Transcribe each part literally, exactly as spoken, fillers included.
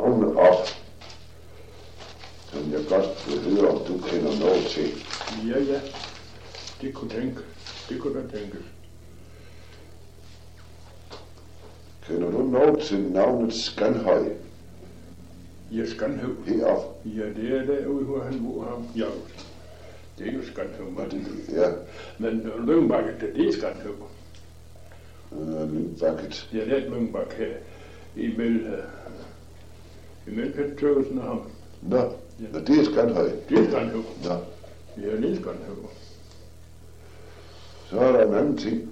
navne op, som jeg godt vil høre, om du kender noget til. Ja, ja. Det kunne tænke. Det kunne da tænkes. Kender du noget til navnet Skanhøj? Ja, Skanhøj. Heroppe? Ja, det er derude, hvor han bor ham. Ja, det er jo Skanhøj. Ja. Men Lyngbakket, det er Skanhøj. Uh, Lyngbakket? Ja, det er Lyngbakket her. Imellem, uh, imellem Peter Tørgelsen og ham. Nå, ja. Nå, det er Skanhøj. Det er Skanhøj. Nå. Ja, det er Skanhøj. Så er der en anden ting.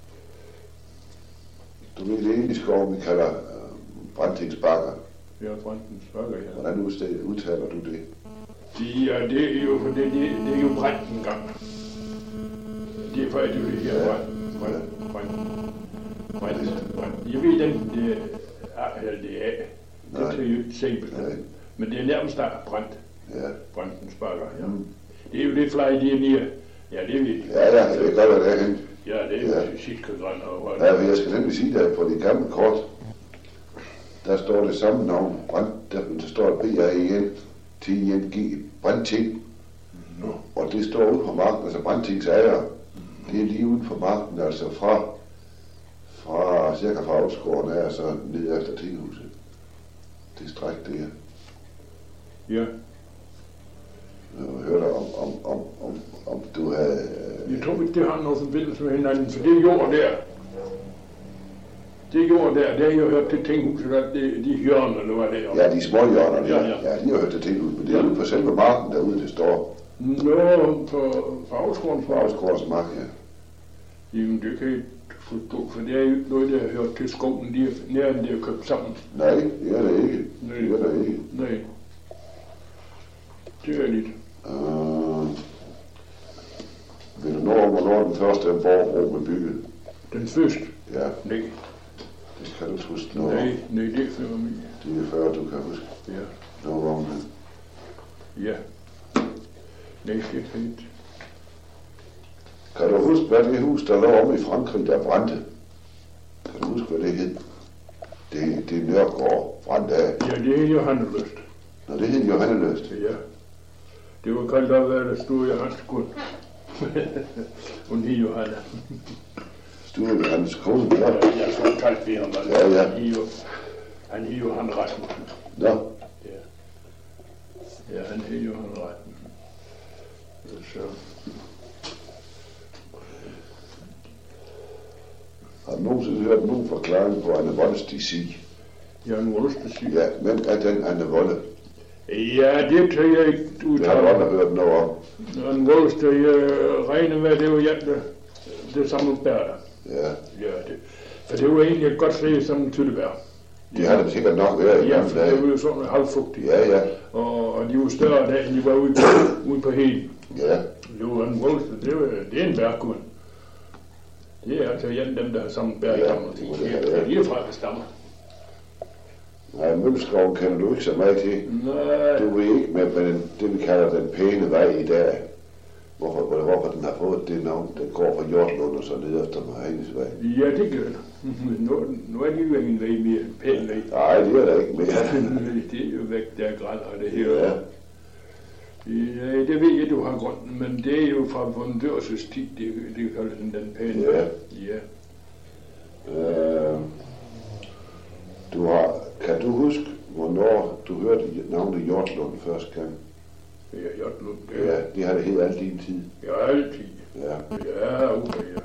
Du ved det ene i skoven, vi kalder uh, Brandtingsbakker. Ja, Brandtingsbakker, ja. Hvordan udsteder, udtaler du det? Ja, det er jo, det, det, det er jo Brandengang. Det er for, at det er det her brand, brand, brand, brand, brand. Jeg ved den, det er, eller det er, det er jo ikke simpelt. Men det er nærmest der brand. Ja. Brandtingsbakker, ja. Mm. Det er jo lidt flere, det er nere. Ja, det ved jeg. Ja, ja, det er godt, at det er henne. Ja, det er jo ja. Sitkegræn og... Ja, jeg skal nemlig sige, at på de gamle kort, der står det samme navn, brand, der, der står B R E N T I N G, Brandting. No. Og det står ude på marken, altså Brandtings ejer. Mm. Det er lige ude på marken, altså fra, fra cirka fra Avlsgården af, så ned efter tinghuset. Det stræk det her. Ja. Jeg hørte om, om, om, om, om du havde... Øh... Jeg tror ikke, det har noget forbindelse med hinanden, for det er jord der. Det er jord der, det har jeg hørt til tinghuset, at det, de hjørner, eller hvad det er. Ja, de små hjørner, ja, ja. Ja, de har hørt til tinghuset, men det er jo på selve marken derude, det står. Nå, på Avlsgårdens mark. Avlsgårdens mark, ja. Jamen, det kan jeg ikke forstå, for det er jo noget, der har hørt til skoven, de er nærmere, de har købt sammen. Nej, det er det ikke. Nej. Det er det ikke. Nej. Det er lidt. Uh, ved du nå om, hvornår den første borgbro blev bygget? Den første? Ja. Nej. Det kan du ikke huske noget. Nej, nej, det er før mig. Det er før, du kan huske. Ja. Noget om det. Ja. Nej, det er fint. Kan du huske, hvad det hus, der lå om i Frankrig, der brændte? Kan du huske, hvad det hed? Det, det er Nørgaard brændte af. Ja, det er Johanneløst. Nå, det hed Johanneløst. Ja. Det var kaldt af, hvad der stod i hans kone. Hun hed Johanna. Stod i hans kone, ja. Ja, så kaldt vi ham. Ja, ja. Han hed Johan Rasmussen. Nå. Ja. Ja, han hed Johan Rasmussen. Så... Har du nogensinde hørt nogen forklaring på Anne Volds de sig? Ja, en Volds de sig? Ja, men er den Anne Volde? Ja, det kan jeg ikke udtale. Det har du aldrig hørt noget om. En Volds, der jeg regner med, det var hjertet, det samme bær. Ja. Ja, det. For det var egentlig et godt sted som en tyttebær. Det har det sikkert nok været i ja, gamle dage. Ja, det var jo sådan halvfugtigt. Ja, ja. Og, og de var større der, end de var ude på, ude på heden. Ja. Det var en Volds, det, var, det er en bærkund. Det er altså igen dem, der har samme bær i ja, gamle ting. Det er, ja. De er fra stammer. Nej, Mølskov kender du ikke så meget til. Nej. Du ved ikke med, med den, det, vi kalder den pæne vej i dag. Hvorfor, hvorfor den har fået det navn, den går fra Hjortlund og så ned efter Marienesvej. Ja, det gør den. Nu, nu er det jo ingen vej mere pæn vej. Nej, det er der ikke mere. Det er jo væk, der er græn og det her. Ja. Ja, det ved jeg, du har grund, men det er jo fra Vondørses tid, det, det kalder den den pæne ja. vej. Ja. Øh, du har, kan du huske, hvornår du hørte navnet Hjortlund første gang? Ja, Hjortlund. Ja, det har det helt alt din tid. Ja, altid. Ja. Ja, okay, ja.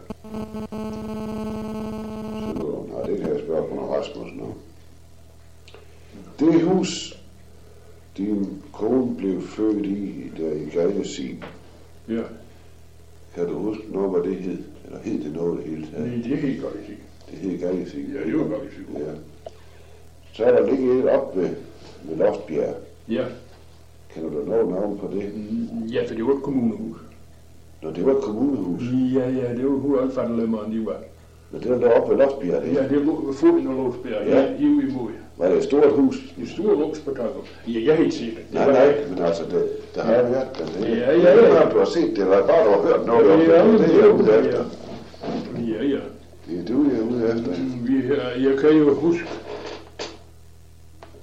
Så, nej, det kan jeg spørge på noget Rasmussen om. Det hus, din kone blev født i, der i Gejlesig. Ja. Kan du huske noget, hvad det hed? Eller hed det noget det hele taget? Nej, det hed Gejlesig. Det hed Gejlesig. Ja, det var Gejlesig. Ja. Så er der ligget et op ved, ved Loftbjerg. Ja. Kender du noget navn på det? Ja, for det var et kommunehus. Nå, det var et kommunehus? Ja, ja, det var hvor alfattelemmeren de var. Men det var der oppe ved Loftbjerg, det? Ja, det var foden af Loftbjerg, ja, hive imod. Var det et stort hus? Et stort hus på takken. Ja, jeg har ikke set det. Nej, nej, men altså, det, der har jeg hørt det. Ja, ja, ja. ja. Du har set det, eller bare du har hørt noget om det. Ja, det er jeg ude efter. Ja, ja. Det er du, jeg er ude efter. Vi, jeg kan jo huske,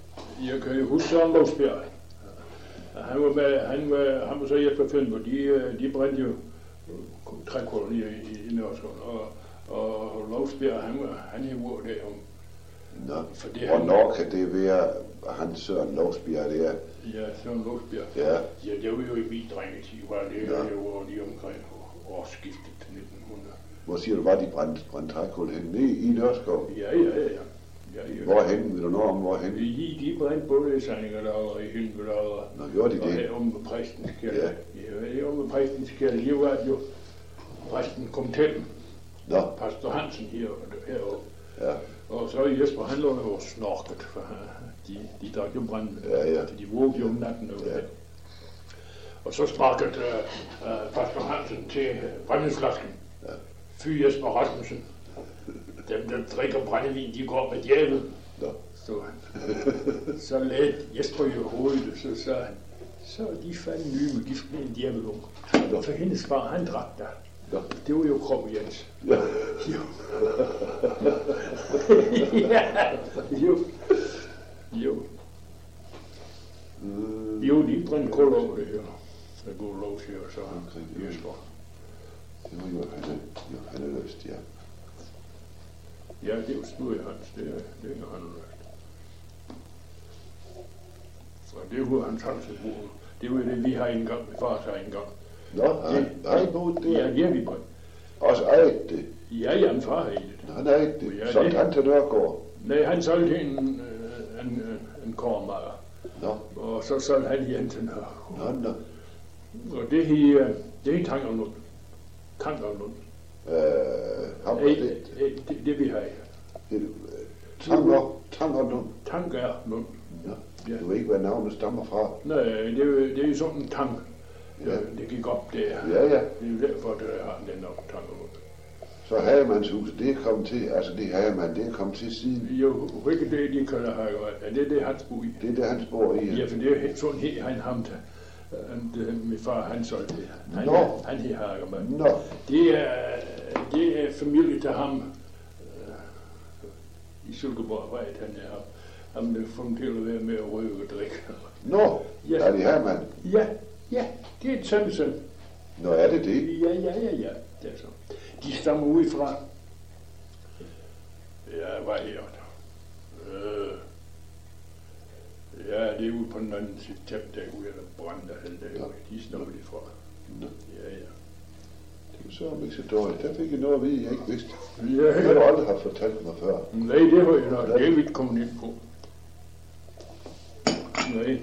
Jeg kan jo huske Søren Lovsbjerg. Han var med, han var, han var så Jesper Fynbo, de, de brændte jo trækolonier i, i Nørreskoven, og, og Lovsbjerg, han var, han er hvor det om. Nå, hvornår kan det være, han Søren Lovsbjerg det er? Ja, Søren Lovsbjerg. Ja. Ja, det var jo i min drengetid, var det ja. Det var lige omkring årsskiftet til nitten hundrede. Hvor siger du, var de brændte brænd trækul henne? I, i Nørreskoven? Ja, ja, ja. Ja, ja. Hvorhen? Vil du nå om hvorhen? De, de brændte både i Sandinger og i Hylkenberg. Nå, gjorde de det? Og her om med præstens kælde. Ja. Ja, her om med præstens kælde. Det var jo, præsten kom til dem. Nå. Pastor Hansen her, heroppe. Ja. Og så Jesper, han lå jo snorket, for de, de drak jo brænde. Ja, ja. De vågede jo om natten over ja. Det. Og så sparkede uh, uh, Pastor Hansen til uh, brændingsflasken. Ja. Fy Jesper Rasmussen. Dem, der drikker brændevin, de går med djævlen. Ja. Så, så lagde Jesper jo hovedet, og så sagde han, så er de fandme nye med gift med en djævelunge. Ja. For hendes far, han drak der. Ja. Det var jo Krom Jens. Ja. Jo. Ja. Jo. Jo. Mm. Jo, de brændte kul over det her. Der går lov til, og så okay, Jesper. Det var jo han, jo han er løst, ja. Ja, det er jo Snud Hans, det er, det er jo han løst. Og det var hans halsebord. Det var det, vi har engang, min far har engang. Nå, han har boet det? Ja, det har vi brændt. Også ejet det? Ja, ja, min far har ejet det. Han ejet det? Ja, solgte han til Nørregård? Nej, han solgte en, en, en, en kormager. Nå. Og så solgte han igen til Nørregård. Nå, nå. Og det her, det er Tangerlund. Tangerlund. Øh, ham det, det? Det, det, det vi har. Tanger, Tangerlund? Tangerlund. Ja. Du ved ikke, hvad navnet stammer fra? Nej, det er, det er jo sådan en tang. Ja. Det gik op der. Ja, ja. Det er jo derfor, at jeg har den op Tangerlund. Så Hagemandshuset, det er kommet til, altså det Hagemann, det er kommet til siden? Jo, ikke det, de kalder Hagemann. Ja, det er det, hans bor i. Det er det, hans bor i? Ja, ja for det er sådan her, han ham til. Min far, han solgte det. Han, Nå. Han hed Hagemann. Nå. Det er, det er familie til ham. Uh, I Silkeborg, hvad er han er ham. Ham, der får til at være med at røve og drikke. Nå, ja. Er det Hagemann? Ja, ja, det er et sønnesøn. Nå, er det det? Ja, ja, ja, ja. Det er så. De stammer udefra. Ja, hvad her? Øh, ja, det er ude på den anden side tæt, der ude af brænder hele dagen. De stammer de fra. Nå. Ja, ja. Det var så ikke så dårligt. Der fik jeg noget at vide, jeg ikke vidste. Ja, ja. Det har du aldrig haft fortalt mig før. Nej, det har jeg nok. Det er vi ikke kommet ind på. Nej.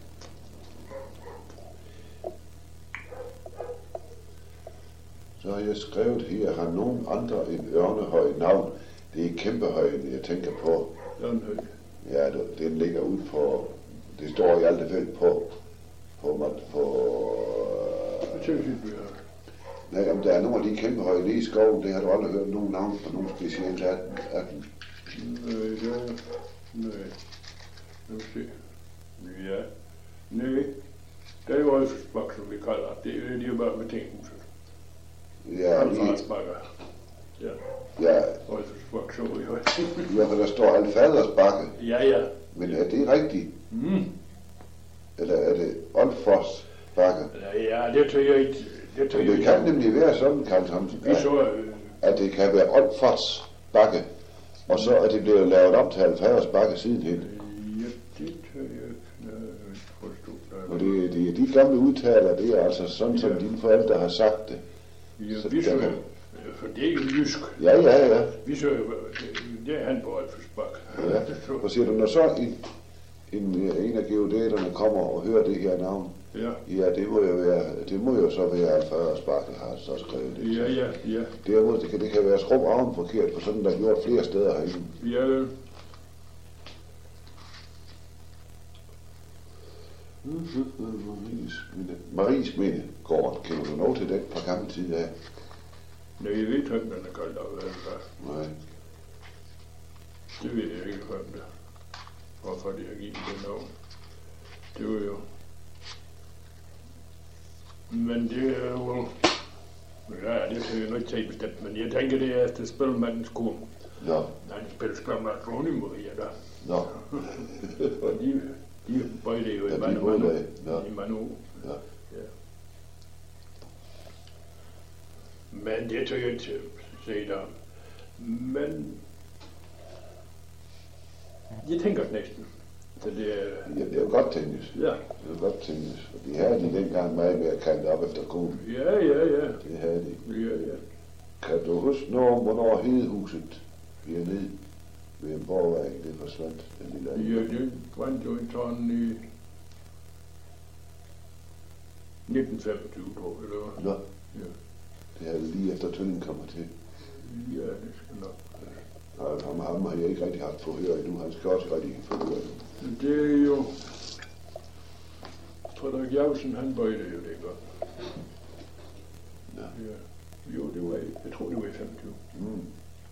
Så har jeg skrevet her, har nogen andre end Ørnehøj navn. Det er Kæmpehøjen, jeg tænker på. Ørnehøj. Ja, den ligger ud på, det står i alt fald på, på, på øh, nej, om der er nogle af de Kæmpehøje nede i skoven, det har du aldrig hørt nogen navn på nogen specielt af dem. Nej, det var, nej, nu se, ja, nej, det er jo Rødfjordsbak, som vi kalder det, det er jo bare med tinghuset. Ja, Alfadersbakker. Ja. Ja. Rødfjordsbak, så vi højt. Ja, for der står Alfadersbakke. Ja, ja. Men er det rigtigt? Mm. Eller er det Olfors bakke? Ja, det tør jeg ikke. Det, tør det jeg kan nemlig være sådan, Karl Thomsen, at, så, øh... at det kan være Olfors bakke, og så er det blevet lavet om til Alfaders bakke sidenhen. Ja, det tør jeg ikke forstå. Og det, det er de gamle udtaler, det er altså sådan, ja. Som dine forældre har sagt det. Ja, vi så, der... for det er jo jysk. Ja, ja, ja. Vi så, det er han på Olfors ja. Hvad siger du, når så en, en, en af geodæterne kommer og hører det her navn, ja, ja det, må jo være, det må jo så være Alfaders bakke, har så skrevet det. Ja, ja, ja. Derimod, det kan, det kan være skrum arven forkert, for sådan der er gjort flere steder herinde. Ja, Maries Mindegård, kender du noget til den fra gammel tid af? Nej, jeg ved ikke, hvem den er kaldt af, hvad det er. Nej. Det ved jeg ikke, hvem det er. Hvorfor det har givet det navn. Det var jo... Men det er jo... Ja, det kan jeg nok ikke bestemt, men jeg tænker, det er til spillemandens kone. Nå. Han spiller skam med Ronny Maria der. Nå. Og de, de bøjde jo Ja, i de mange, bøjde mange, af. Nå. i mange år. Ja. Ja. Men det tør jeg ikke sige der. Men jeg tænker næsten. Så det er... Ja, det er jo godt tænkes. Ja. Det er jo godt tænkes. Og de havde de dengang meget med at kalde op efter konen. Ja, ja, ja. Det havde de. Ja, ja. Kan du huske noget om, hvornår Hedehuset hernede ved en borgvej, det forsvandt, den lille Ja, det brændte jo en tårn i nitten femogtyve, tror jeg, eller hvad? Nå, Ja. det havde lige efter Tønden kommer til. Ja, det skal nok. Og ham, ham har jeg ikke rigtig haft forhør endnu. Han skal også rigtig forhør endnu. Det er jo... Frederik Jausen, han bøjede jo det godt. Ja. Ja. Jo, det var, jeg tror, det var i femogtyve. Mm.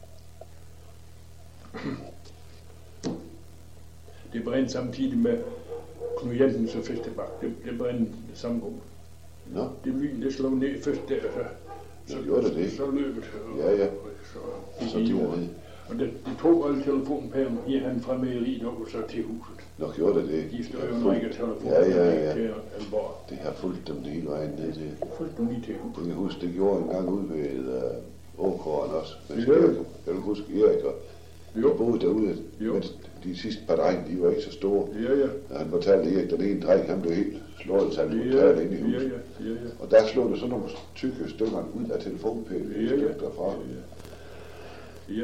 Det brændte samtidig med Knud Jensens og Festebak. Det, det brændte samme år. Nå, Det lyn, det slog ned først der, så, så gjorde det det. så løb det. Og, Ja, ja. Så, Så det var det. Og det, det tog alle telefonpæren, her han fra mejeriet og så til huset. Nå, gjorde det det. De stod jo Det en har række fulgt- telefoner Ja, ja, ja. til Alborg. Det har fulgt dem hele vejen ned til. Fulgte dem lige til Jeg huset. kan huske, det gjorde en gang ude ved uh, Åkåren også. Men Ja. jeg, jeg kan huske Erik og Jo. jeg boede derude. Jo. Men de sidste par drenge, de var ikke så store. Ja, ja. Og han fortalte Erik, den ene dreng, han blev helt slået, så han Ja, kunne tage ind i ja, huset. ja, ja, ja. Og der slog der sådan nogle tykke stykker ud af telefonpælen, Ja, et ja. stykke derfra. Ja. Ja.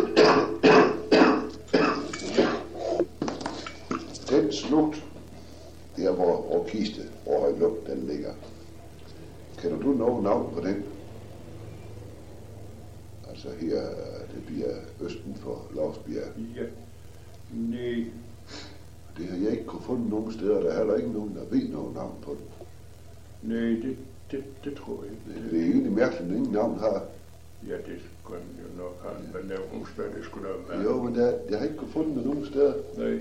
Den slugt, der hvor, hvor kiste, hvor høj lugt den ligger. Kan du nogen navn på den? Altså her, det bliver østen for Lovsbjerg. Ja. Nej. Det har jeg ikke kunne fundet nogen steder, der er heller ikke nogen, der ved nogen navn på den. Nej, det, det, det tror jeg ikke. Det, det er egentlig mærkeligt, at ingen navn har. Ja, det skulle han jo nok have, men jeg husker, det skulle der være. Jo, men der, jeg har ikke kunne fundet det nogen steder. Nej.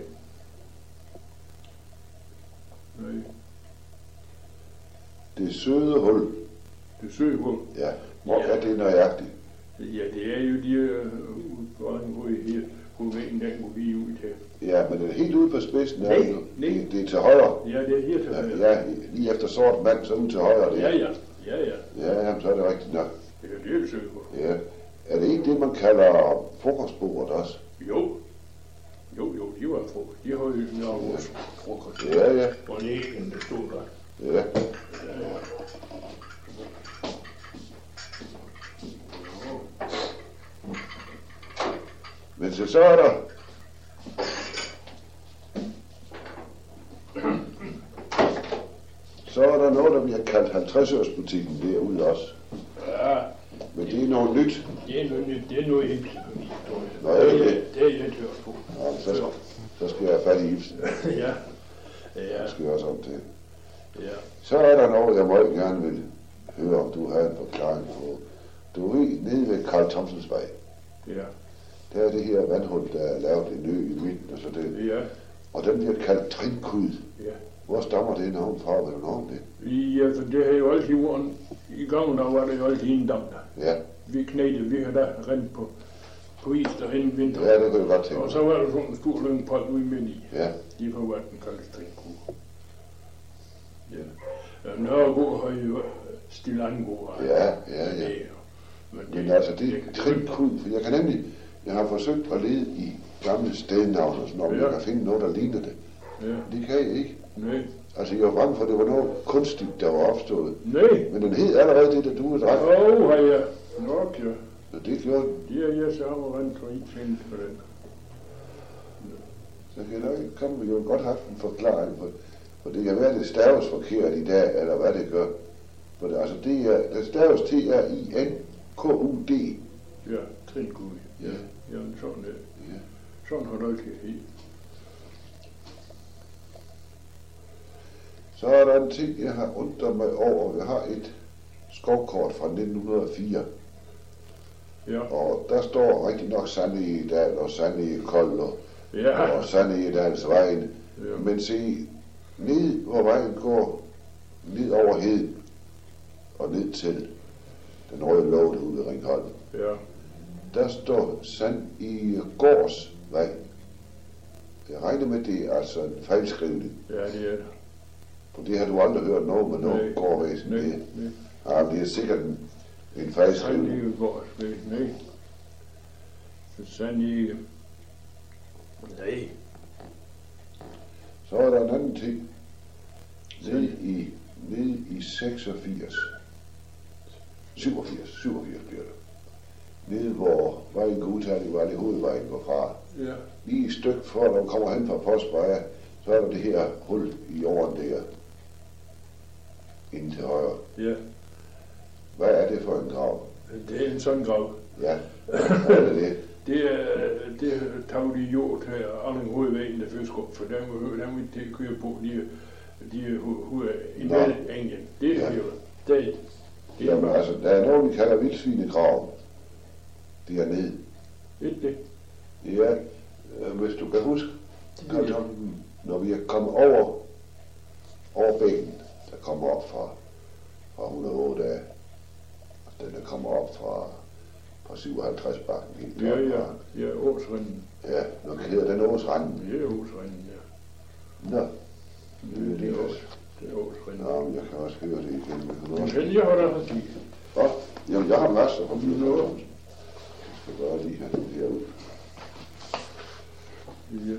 Nej. Det søde hul. Det søge hul. Ja, hvor Ja. er det nøjagtigt? Ja, det er jo de udgående hvor I her, hvor vejen den går vi ud til. Ja, men det er helt ude på spidsen. Nej, er det jo. nej. Det, det er til højre. Ja, det er her til Ja, højre. ja, lige efter sort mand, så ud til højre. Det. Ja, ja. Ja, ja. Ja, jamen, så er det rigtigt nok. Ja, det er det søge hul. Ja. Er det ikke det, man kalder frokostbordet også? Jo. Jo, jo, de var frokost. De har jo nok vores frokost. Ja, ja. Og lægen, der stod der. Ja. Ja, ja. Men så, så er der... Så er der noget, der bliver kaldt halvtreds-årsbutikken derude også. Ja, Men det er noget nyt. det er noget nyt. Det er noget helt nyt. Nå, er det det? det? Det er jeg tørt på. Ja, så, skal, så skal jeg have fat i Ibsen. Ja. Ja. Det skal jeg også om til. Ja. Så er der noget, jeg meget gerne vil høre, om du har en forklaring på. Du er nede ved Karl Thomsens Vej. Ja. Der er det her vandhul, der er lavet en ø i midten, og så det. Ja. Og den bliver kaldt Trinkud. Ja. Hvor stammer det navn fra? Hvad er navn det? Ja, for det har jo altid været, i gangen der var det jo altid en dam der. Ja, Vi knædte, vi havde der rent på, på is derhen i vinter. ja, det kan jeg godt tænke Og mig. så var der sådan en stor lyng på ude midt i. Ja, De får været den kaldt Trinkud. Ja. Nørregård har jo Stilangård. ja, ja, ja. Men, Men altså, det er Trinkud, for jeg kan nemlig, jeg har forsøgt at lede i gamle stednavne og sådan noget, om Ja. jeg kan finde noget, der ligner det. Ja. Det kan jeg ikke. Nej. Altså, jeg var bange for, at det var noget kunstigt, der var opstået. Nej. Men den hed allerede det, der du er dreng. Åh, har jeg. Nok, ja. Så det gjorde den. Det er jeg så har rent og ikke findes for den. Så kan der ikke komme, vi jo godt have en forklaring på, for det kan være, det staves forkert i dag, eller hvad det gør. For det, altså, det er, det staves T R I N K U D. Ja, Trinkud. Ja. Ja, men sådan er Ja. Sådan har det altid helt. Så er der en ting, jeg har undret mig over. Jeg har et skovkort fra nitten hundrede og fire, Ja. og der står rigtig nok Sande i Dal og Sande i Kold og, Ja. og Sande i Dals vejen. Ja. Men se, ned hvor vejen går, ned over heden og ned til den røde låg derude ved Ringholm. Ja. der står Sand i Gårdsvej. Jeg regner med, det er altså en fejlskrivning. Ja, det er det. For det har du aldrig hørt noget med noget gårdvæsen. Nej, det, nej. Ja, det er sikkert en, en fejlskrivning. Sand i Gårdsvej, nej. Sand i... Nej. Så er der en anden ting. Nede i, nede i seksogfirs. syvogfirs, syvogfirs bliver det. Nede hvor vejen går ud til, hvor alle hovedvejen går fra. Ja. Lige et stykke før, når man kommer hen fra Postvejen, så er der det her hul i jorden der. Inden til højre. Ja. Hvad er det for en grav? Det er en sådan grav. Ja, hvad er det det? Det er, det tager de jord til Arling hovedvejen, der først går, for der må der må ikke køre på, de de hoved i England. Det er jo det. Det er Jamen altså, der er noget, vi kalder vildsvinegrav. Det er nede. Ikke det? Ja, hvis du kan huske, når vi er kommet over, over bækken, der kommer op fra, fra et hundrede og otte af, den der kommer op fra, fra syvoghalvtreds bakken helt ja, ja, ja, Åsrenden. Ja, nu hedder den Åsrenden. Ja, Åsrenden, ja. Nå, det er det også. Det er Åsrenden. Nå, men jeg kan også høre det igen. Det kan jeg holde af sige. Hvad? Jamen, jeg har masser af computer. Jeg skal bare lige have den herude. Ja.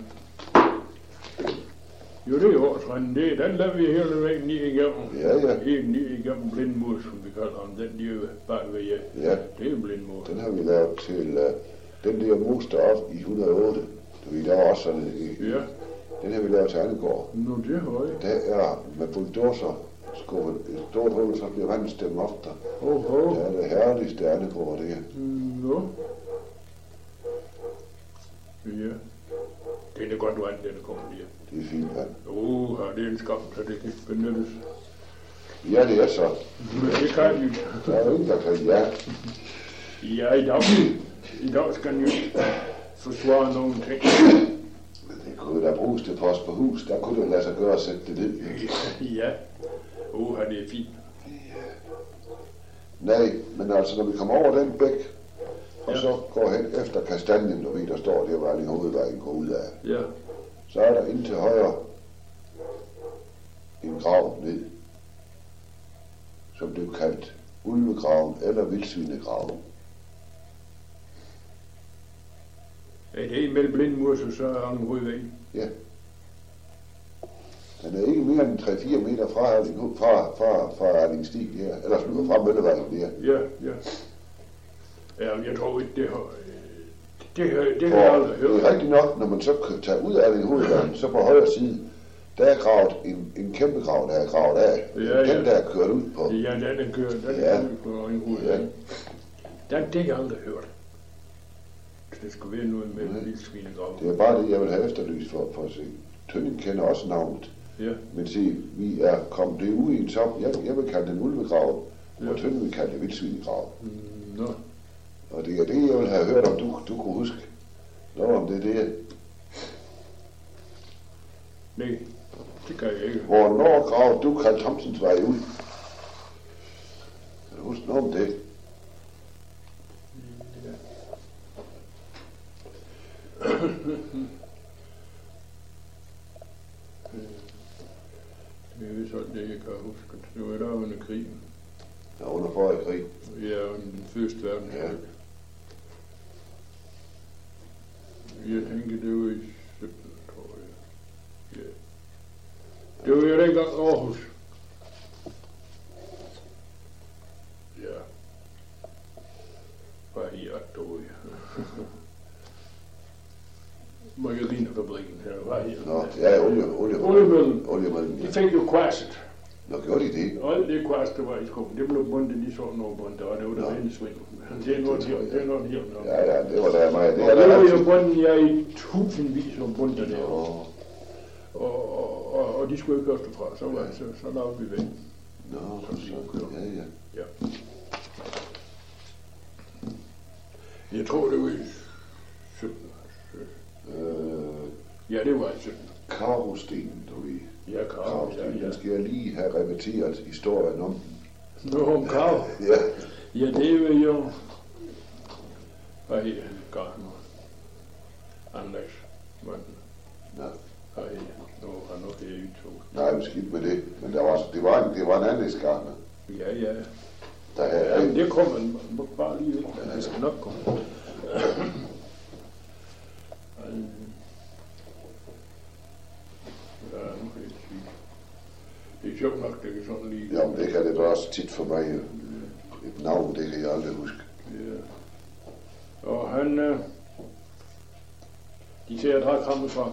Jo, det er Åsrenden. Det, den lader vi hele vejen lige igennem. Ja, ja. Helt lige igennem Blindmur, som vi kalder ham. Den lige bag ved jer. Ja. Det er Blindmur. Den har vi lavet til uh, den der mus deroppe i et hundrede og otte. Du ved, der var også sådan en. Ja. Den har vi lavet til Annegård. Nå, det har jeg. Der er med bulldozer skubbet et stort hul, så bliver vandet stemt op der. Oh, oh. Det er det herligste Annegård, det her. Nå. Ja. Det er godt vand, den er kommet lige. Det er fint vand. Åh, oh, det er en skam, så det kan benyttes. Ja, det er så. Men det kan vi. Der er jo ingen, der kan ja. Ja, i dag, i dag skal den jo forsvare nogle ting. Det kunne da bruges til post på hus. Der kunne det lade sig gøre at sætte det ned. Ja. Åh, oh, det er fint. Ja. Nej, men altså, når vi kommer over den bæk, og ja. Så går hen efter kastanjen, og vi der står der, hvor alle hovedvejen går ud af. Ja. Så er der ind til højre en grav ned, som blev kaldt ulvegraven eller vildsvinegraven. Er det en mellem Blindmurs og så er Arling hovedvejen? Ja. Den er ikke mere end tre til fire meter fra Arling, fra, fra, fra Arling Stig her, eller fra Møllevejen her. Ja, ja. Ja, jeg tror ikke, det har... Det har, det har jeg aldrig hørt. Det er rigtigt nok, når man så tager ud af Arling hovedvejen, så på højre side, der er gravet en, en kæmpe grav, der er gravet af. Ja, ja. Den der er kørt ud på. Ja, den er kørt, den ja. er kørt på Arling hovedvejen. Ja. Den, det har jeg aldrig hørt. Det skulle være noget med en vildsvinegrav. Det er bare det, jeg vil have efterlyst for, for at se. Tønding kender også navnet. Ja. Men se, vi er kommet det ud i en top. Jeg, jeg vil kalde den ulvegrav, ja. Og Tønding vil kalde det vildsvinegrav. Mm, nå. Og det er det, jeg vil have hørt, om du, du kunne huske. Nå, om det er det. Nej, det kan jeg ikke. Hvornår grav du Karl Thomsens vej ud? Kan du huske noget om det? Ja. Det er sådan, det jeg kan huske. Det var der under krigen. Ja, under forrige krig. Ja, under den første verdenskrig. Ja. Jeg tænker, det var i sytten, tror jeg. Ja. Det var jo dengang Aarhus. Ja. Var i Agtøj. Margarinefabrikken her var her. Nå, ja, olie, olie, Oliemøllen. Oliemøllen. De fik jo kvasset. Nå, gjorde de det? Og alt det kvast, der var i skoven, det blev bundet lige sådan over bundet, og det var der rene sving. Det er noget her, det er noget her. Ja, ja, det var der mig. Det, og det var jo bundet, jeg i tusindvis af bundet der. Og, og, og, og de skulle ikke koste fra, så, var, så, så lavede vi væk. Nå, så, så, ja, ja. Ja. Jeg tror, det var i sytten. Øh, ja, det var i sytten. Karostenen, du ved. Ja, Karl, ja, ja. Den skal jeg lige have repeteret historien om. Nå, om Karl? Ja. Ja, det er jo... Hvad hedder han? Gartner. Anders. Manden. Ja. Hvad hedder han? Nu har han nok her i to. Nej, men skidt med det. Men der var, det, var en, det var en anlægsgartner. Ja, ja. Der er, Ja, men det kommer bare lige ud. Ja, det skal nok komme. Ja, nu kan jeg ikke sige. Det er sjovt nok, det kan sådan lige... Jamen, det kan det da også tit for mig. Et navn, det kan jeg aldrig huske. Ja. Og han... Øh, de ser, at jeg kommer fra...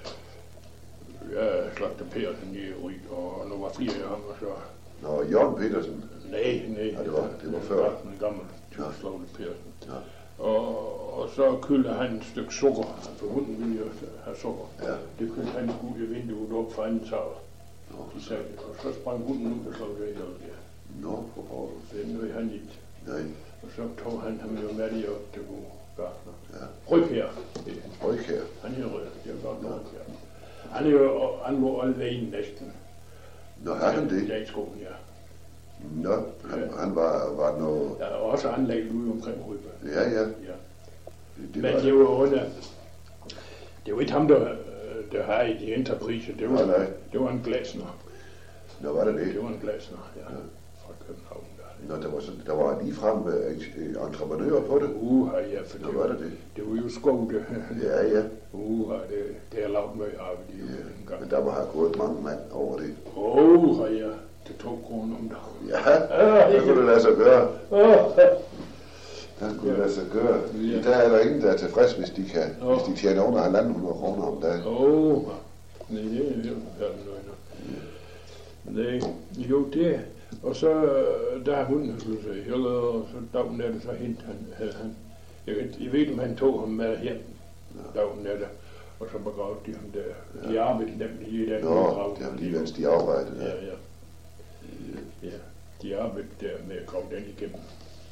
Ja, slagter Petersen i Ry, og nu var flere af ham, og så... Nå, Jørgen Petersen. Nej, nej. Ja, det var, det var før. Den gamle tyskslagte Petersen. Ja. Og, og så kylder han et stykke sukker, for hunden ville jo have sukker. Ja. Det kylder han ud i vinduet op for anden tavle. Nå, De sagde, og så sprang hunden ud og slog det ihjel. Ja. Nå, for pokker. Den nød han ikke. Nej. Og så tog han ham jo med i op til gode gartner. Ja. Rykær. Rykær. Han hedder Rykær. Det er godt nok. Ja. Han er jo, han var alene næsten. Nå, er han det? Ja, i skolen, ja. Nå, han, ja. han var, var noget... Der er også anlæg ude omkring Rybe. Ja, ja. Ja. Det, det Men var... det var under... Det var ikke ham, der, der har i de entrepriser. Det var, nej, nej. Det var en glasner. Nå, var det det? Det var en glasner, ja. Ja. Fra København. Nå, der var, sådan, der var ligefrem uh, entreprenører på det. Uha, ja, for Nå, det var var, det det? det var jo skov, det. Ja, ja. Uha, det, det er lavet med arbejde i Ja. en gang. Men der må have gået mange mand over det. Uha, ja. Det tog kroner om dagen. Ja, det kunne det lade sig gøre. Åh, Det kunne det lade sig gøre. Ja. Der er der ingen, der er tilfreds, hvis de, kan, Åh. hvis de tjener under halvanden hundrede kroner om dagen. Åh, nej, det er jo forfærdeligt noget. Nej, jo det. Og så, øh, der er hunden slået sig ihjel, og så dagen efter, så hentede han, havde han, jeg ved, jeg ved ikke, om han tog ham med hjem, dagen efter, og så begravede de ham der. De arbejdede nemlig i den Nå, det har lige mens de arbejdede. Ja, ja. Ja, de arbejdede der med at grave den igennem.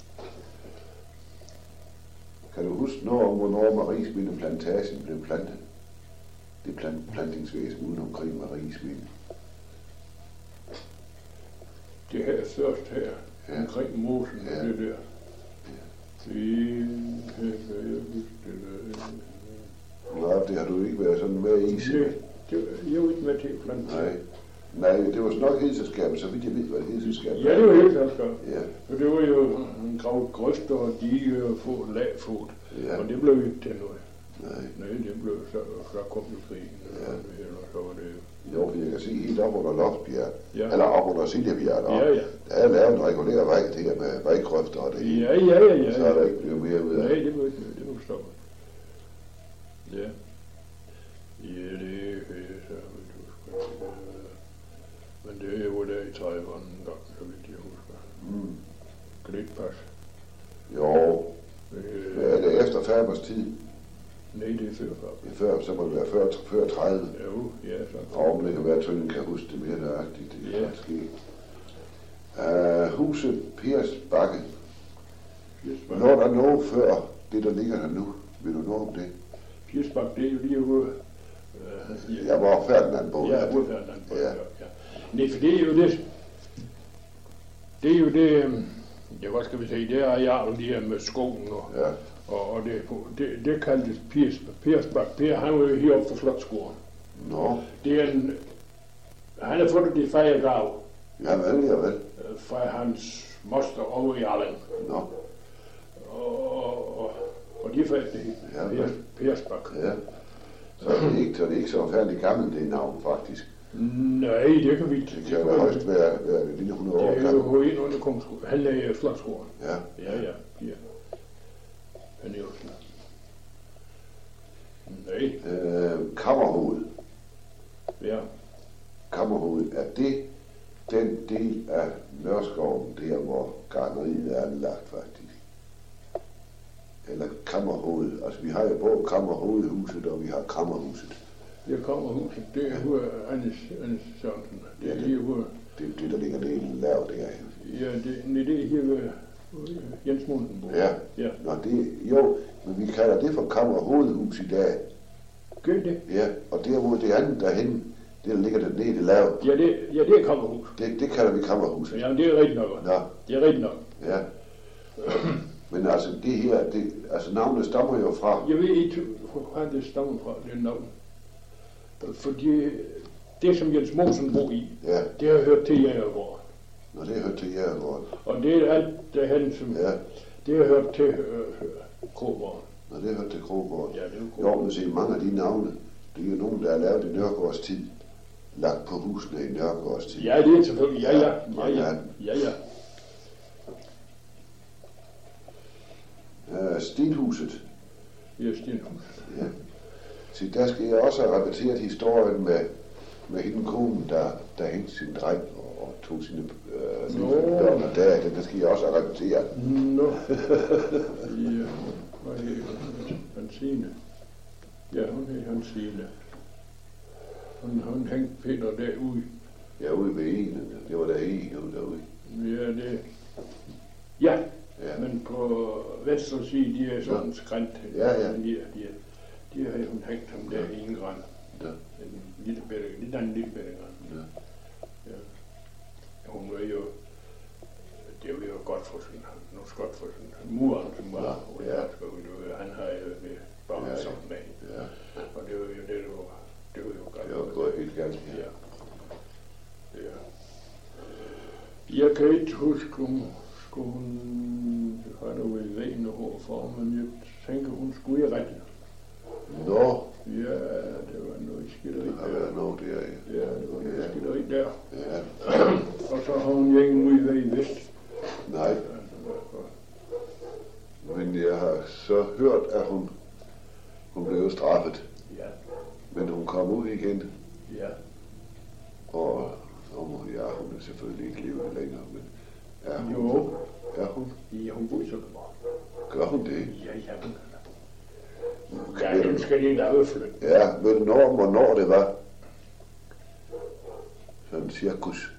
Kan du huske når, hvornår Mariesminde plantagen blev plantet? Det plant, plantingsvæsen uden omkring Mariesminde. Det her først her, Ja. omkring mosen Ja. og det der. Ja. Det kan jeg huske det. Nå, det har du ikke været sådan med i. Det, det, jeg var ikke med til at plante. Nej. Nej, det var nok Hedselskabet, så vidt jeg ved, hvad Hedselskabet Ja, det var helt selskab. Ja. For det var jo en gravet grøfter og dige og få lagfod. Ja. Og det blev ikke til noget. Nej. Nej, det blev så, så kom jo krigen. Ja. Og så var det jo. Jo, for jeg kan se helt op under Loftsbjerg, Ja. eller op under Siljebjerg, der, Ja, ja. der er lavet en regulær vej til her med vejgrøfter og det hele. Ja, ja, ja, ja. Så er der ikke blevet mere ud af. Nej, det var ikke noget. Det var stoppet. Ja. Ja, det kan jeg så huske. Men det er jo der i trediveerne en gang, så vidt jeg husker. Mm. Kan det ikke passe? Jo, Øh, er det efter Fabers tid? nej, det er før før. Det er før, så må det være før, før tredive. Jo, ja, så. Og om det kan være, at Tønden kan huske det mere nøjagtigt. Det kan Ja. ja. ske. Uh, huset Pers Bakke. Pirsbak. Når der noget før det, der ligger der nu, vil du nå om det? Pirsbak, det er jo lige ude. Øh, Jeg var Ferdinand på. Ja, ude Ferdinand på. Ja. Ja. Ja. Nej, for det er jo det. Det er jo det, øhm, ja, hvad skal vi sige, det er areal lige med skoven og, Ja. og, og det, det, det kaldtes Pirsbak. Pirsbak, Per, han var jo heroppe for Slotsgården. Nå, Det er en, han har fundet det fejregrav ja vel, ja vel. øh, fra hans moster over i Allen. Nå, Og, og, og, og de fandt det Ja, Per, vel. Persbak. ja. Så er det ikke, så er det ikke så forfærdeligt gammelt, det navn faktisk. Nej, det kan vi ikke. Det kan da højst være, være et lille hundrede år Det er gammelt. jo ind under kongeskolen. Han er i Slotsgården. Ja. Ja, ja, ja. Han er jo sådan. Nej, Øh, kammerhovedet. ja. Kammerhovedet, er det den del af Nørreskoven, der hvor garneriet er anlagt faktisk? Eller kammerhovedet. Altså vi har jo både kammerhovedhuset, og vi har kammerhuset. Jeg kommer huset. Det er hvor Anders, Anders Sørensen. Det er Ja, det- lige hvor... Det er det, der ligger nede i lavet der. Ja, det, nej, det er her hvor hvor Jens Monsen bor. Ja. Ja. Nå, det, jo, men vi kalder det for kammerhovedhus i dag. Gør det? Ja, og der hvor det andet derhen, det der ligger der nede i lavet, Ja, det, ja, det er kammerhus. det, det kalder vi kammerhuset. Ja, det er rigtigt nok. Nå, Det er rigtigt nok. ja. Men altså det her, det, altså navnet stammer jo fra... Jeg ved ikke, hvor det stammer fra, det navn. Fordi det, som Jens Mosen bor i, ja. det har hørt til Jægergården. Nå, det har hørt til Jægergården. Og det er alt det han, som... Ja. Det har hørt til øh, Krogården. Nå, det har hørt til Krogården. Ja, det er jo jo, men se, mange af de navne, det er jo nogen, der er lavet i Nørgaards tid. Lagt på husene i Nørgaards tid. Ja, det er selvfølgelig. Ja, ja. Ja, ja. Ja, ja. Uh, Stenhuset. Ja, Stenhuset. Ja. Så der skal jeg også have repeteret historien med, med hende konen, der, der hængte sin dreng og, og tog sine øh, børn og der. Den der skal jeg også have repeteret. Nå. Ja, hvad hedder hun? Hansine. Ja, hun hed Hansine. Hun, hun hængte Peter derude. Ja, ude ved enen. Det var der en derude. Ja, det... Ja. Ja. Men på venstre side, de er sådan skrænt. Ja, ja. De, de, de har hun hængt ham der i en græn. Ja. En lille bedre, lidt af en lille bedre græn. Ja. Ja. Hun var jo, det var jo godt for sådan, noget godt for sådan, muren, som var, ja. Ja. Han har jo bare ja, ja. Sammen med. Ja. Og det var jo det, det var, det var jo godt. Det var gået helt galt. Ja. Ja. Jeg kan ikke huske, om skulle hun har der vel ren og hård for, men jeg tænker, hun skulle i retten. Nå. Ja, det var noget skitteri der. Det var noget der, ja. Ja, det var noget ja. Skitteri der. Ja. Og så har hun ikke ud i vest. Nej. Men jeg har så hørt, at hun, hun blev straffet. Ja. Men hun kom ud igen. Ja. Og, og ja, hun er selvfølgelig ikke levet længere, men er hun? Jo. Er hun? Ja, hun bor i Sønderborg. Gør hun det? Ja, ja, hun ja, hun skal lige lave flytte. Ja, ved du når, hvornår det var? Sådan en cirkus.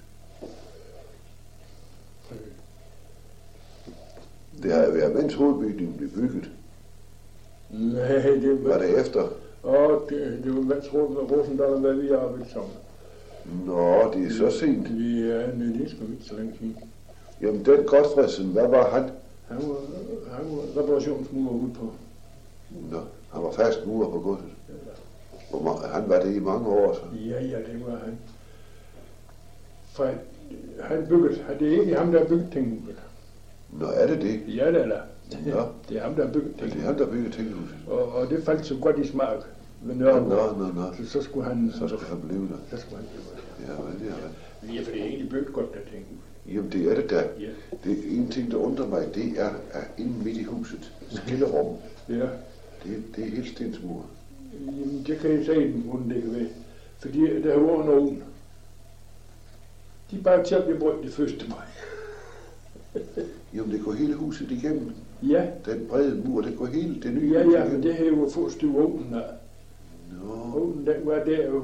Det har været, mens hovedbygningen blev bygget. Nej, det var... Var det efter? Åh, det, det var mens Rosendal og hvad vi arbejdede sammen. Nå, det er så sent. Ja, nej, det skal vi ikke så længe siden. Jamen, den Godfredsen, hvad var han? Han var, han var reparationsmurer ude på. Nå, han var fast murer på godset. Ja. Han var det i mange år, så? Ja, ja, det var han. For han byggede, det er egentlig ham, der har bygget tinghuset. Nå, er det det? Ja, det er der. Ja. Det er ham, der har bygget tinghuset. Det er ham, der har bygget tinghuset. Og, og det faldt så godt i smag ved Nørregård. Nå, nå, nå. Så, så skulle han... Så skulle han blive der. Så skulle han blive der. Ja, vel, ja, vel. Ja, for det er egentlig bygget godt, der tinghuset. Jamen, det er det der. Ja. Det er en ting, der undrer mig, det er, at inde midt i huset, skillerum. Ja. Det, det er helt stensmur. Jamen, det kan jeg sige, hvordan det kan være. Fordi der var nogen, de bare til at blive brugt det første maj. Jamen, det går hele huset igennem. Ja. Den brede mur, det går hele det nye ja, hus ja, igennem. Men det her jo få styr ovnen af. Nå. Ovnen, den var der jo.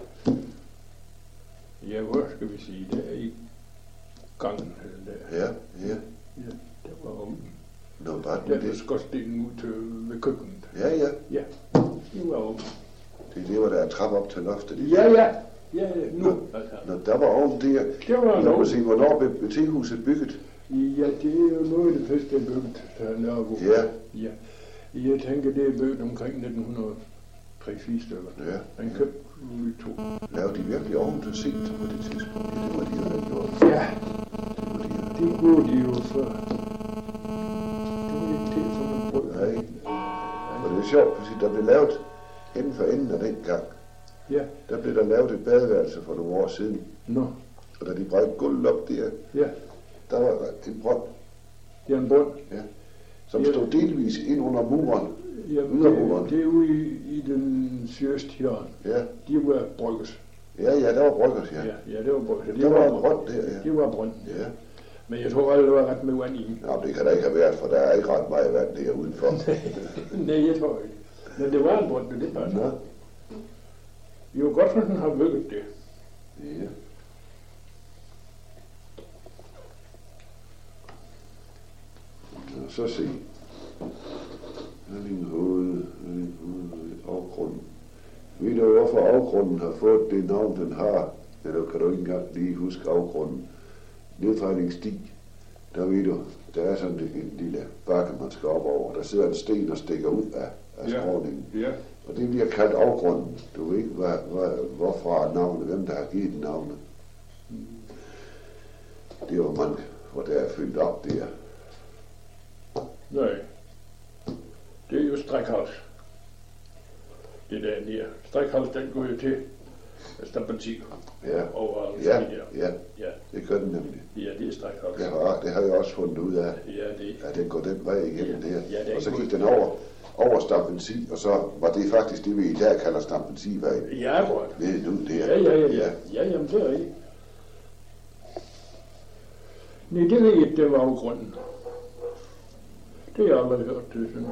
Ja, hvad skal vi sige, der i gangen. Der. Ja, ja. Ja, der var ovnen. Nå, var den der det? Der skorstenen ud til ved køkkenet. Ja, ja. Ja, det var ovnen. Det er det, hvor der er trap op til loftet. Ja, ja. Ja, nu. Nå, altså. Nå, der var ovnen der. Det var Nå, se, hvornår blev tinghuset bygget? Ja, det er jo noget af det første, der er bygget til Nørregård. Ja. Ja. Jeg tænker, det er bygget omkring nitten tre fire stykker. Ja. Han købte ud i to. Lavede de virkelig ovnen så sent på det tidspunkt? Ja, det var de jo have gjort. Ja. Det var de jo. Det gjorde de jo for... Det var ikke til for nogle brød. Nej. Og det er sjovt, fordi der blev lavet inden for enden af den gang. Ja. Der blev der lavet et badeværelse for nogle år siden. Nå. Og da de brækkede gulvet op der, ja. Der var en brønd. Det er en brønd? Ja. Som ja. Stod delvis ind under muren. Ja, det, det er ude i, i den sydøst hjørne. Ja. De var brygges. Ja, ja, der var brygges, ja. Ja, ja, det var brygges. Det der var, var en brønd der, ja. Det var brønd, ja. ja. Men jeg tror aldrig, der var ret med vand i. Nå, det kan der ikke have været, for der er ikke ret meget vand der udenfor. Nej, jeg tror ikke. Men det var en brønd, det var så. Jo, godt, for den har bygget det. Ja. Og så se. Ørlinghoved, Ørlinghoved, afgrunden. Ved du, hvorfor afgrunden har fået det navn, den har? Eller kan du ikke engang lige huske afgrunden? Nedfejlingsstig, der ved du, der er sådan en lille bakke, man skal op over. Der sidder en sten og stikker ud af, af Ja. skråningen. Ja. Og det bliver kaldt afgrunden. Du ved ikke, hvad, hvad, hvorfra navnet, hvem der har givet navnet. Det er jo mange, hvor der er fyldt op der. Nej. Det er jo Strikhals. Det der nede. Strikhals, den går jo til Stampensi. Ja, Over ja, der. ja, Ja. det gør den nemlig. Ja, det er Strikhals. Det har, det har jeg også fundet ud af, Ja, det at den går den vej igennem Ja, der. ja, det er Og så godt. gik den over, over Stampensi, og så var det faktisk det, vi i dag kalder Stampensi-vejen. Ja, godt. Ved du det? Ja, ja, ja, ja. Ja, jamen, det er rigtigt. Nej, det ved jeg ikke, det var jo grunden. Det har jeg aldrig hørt, det sådan.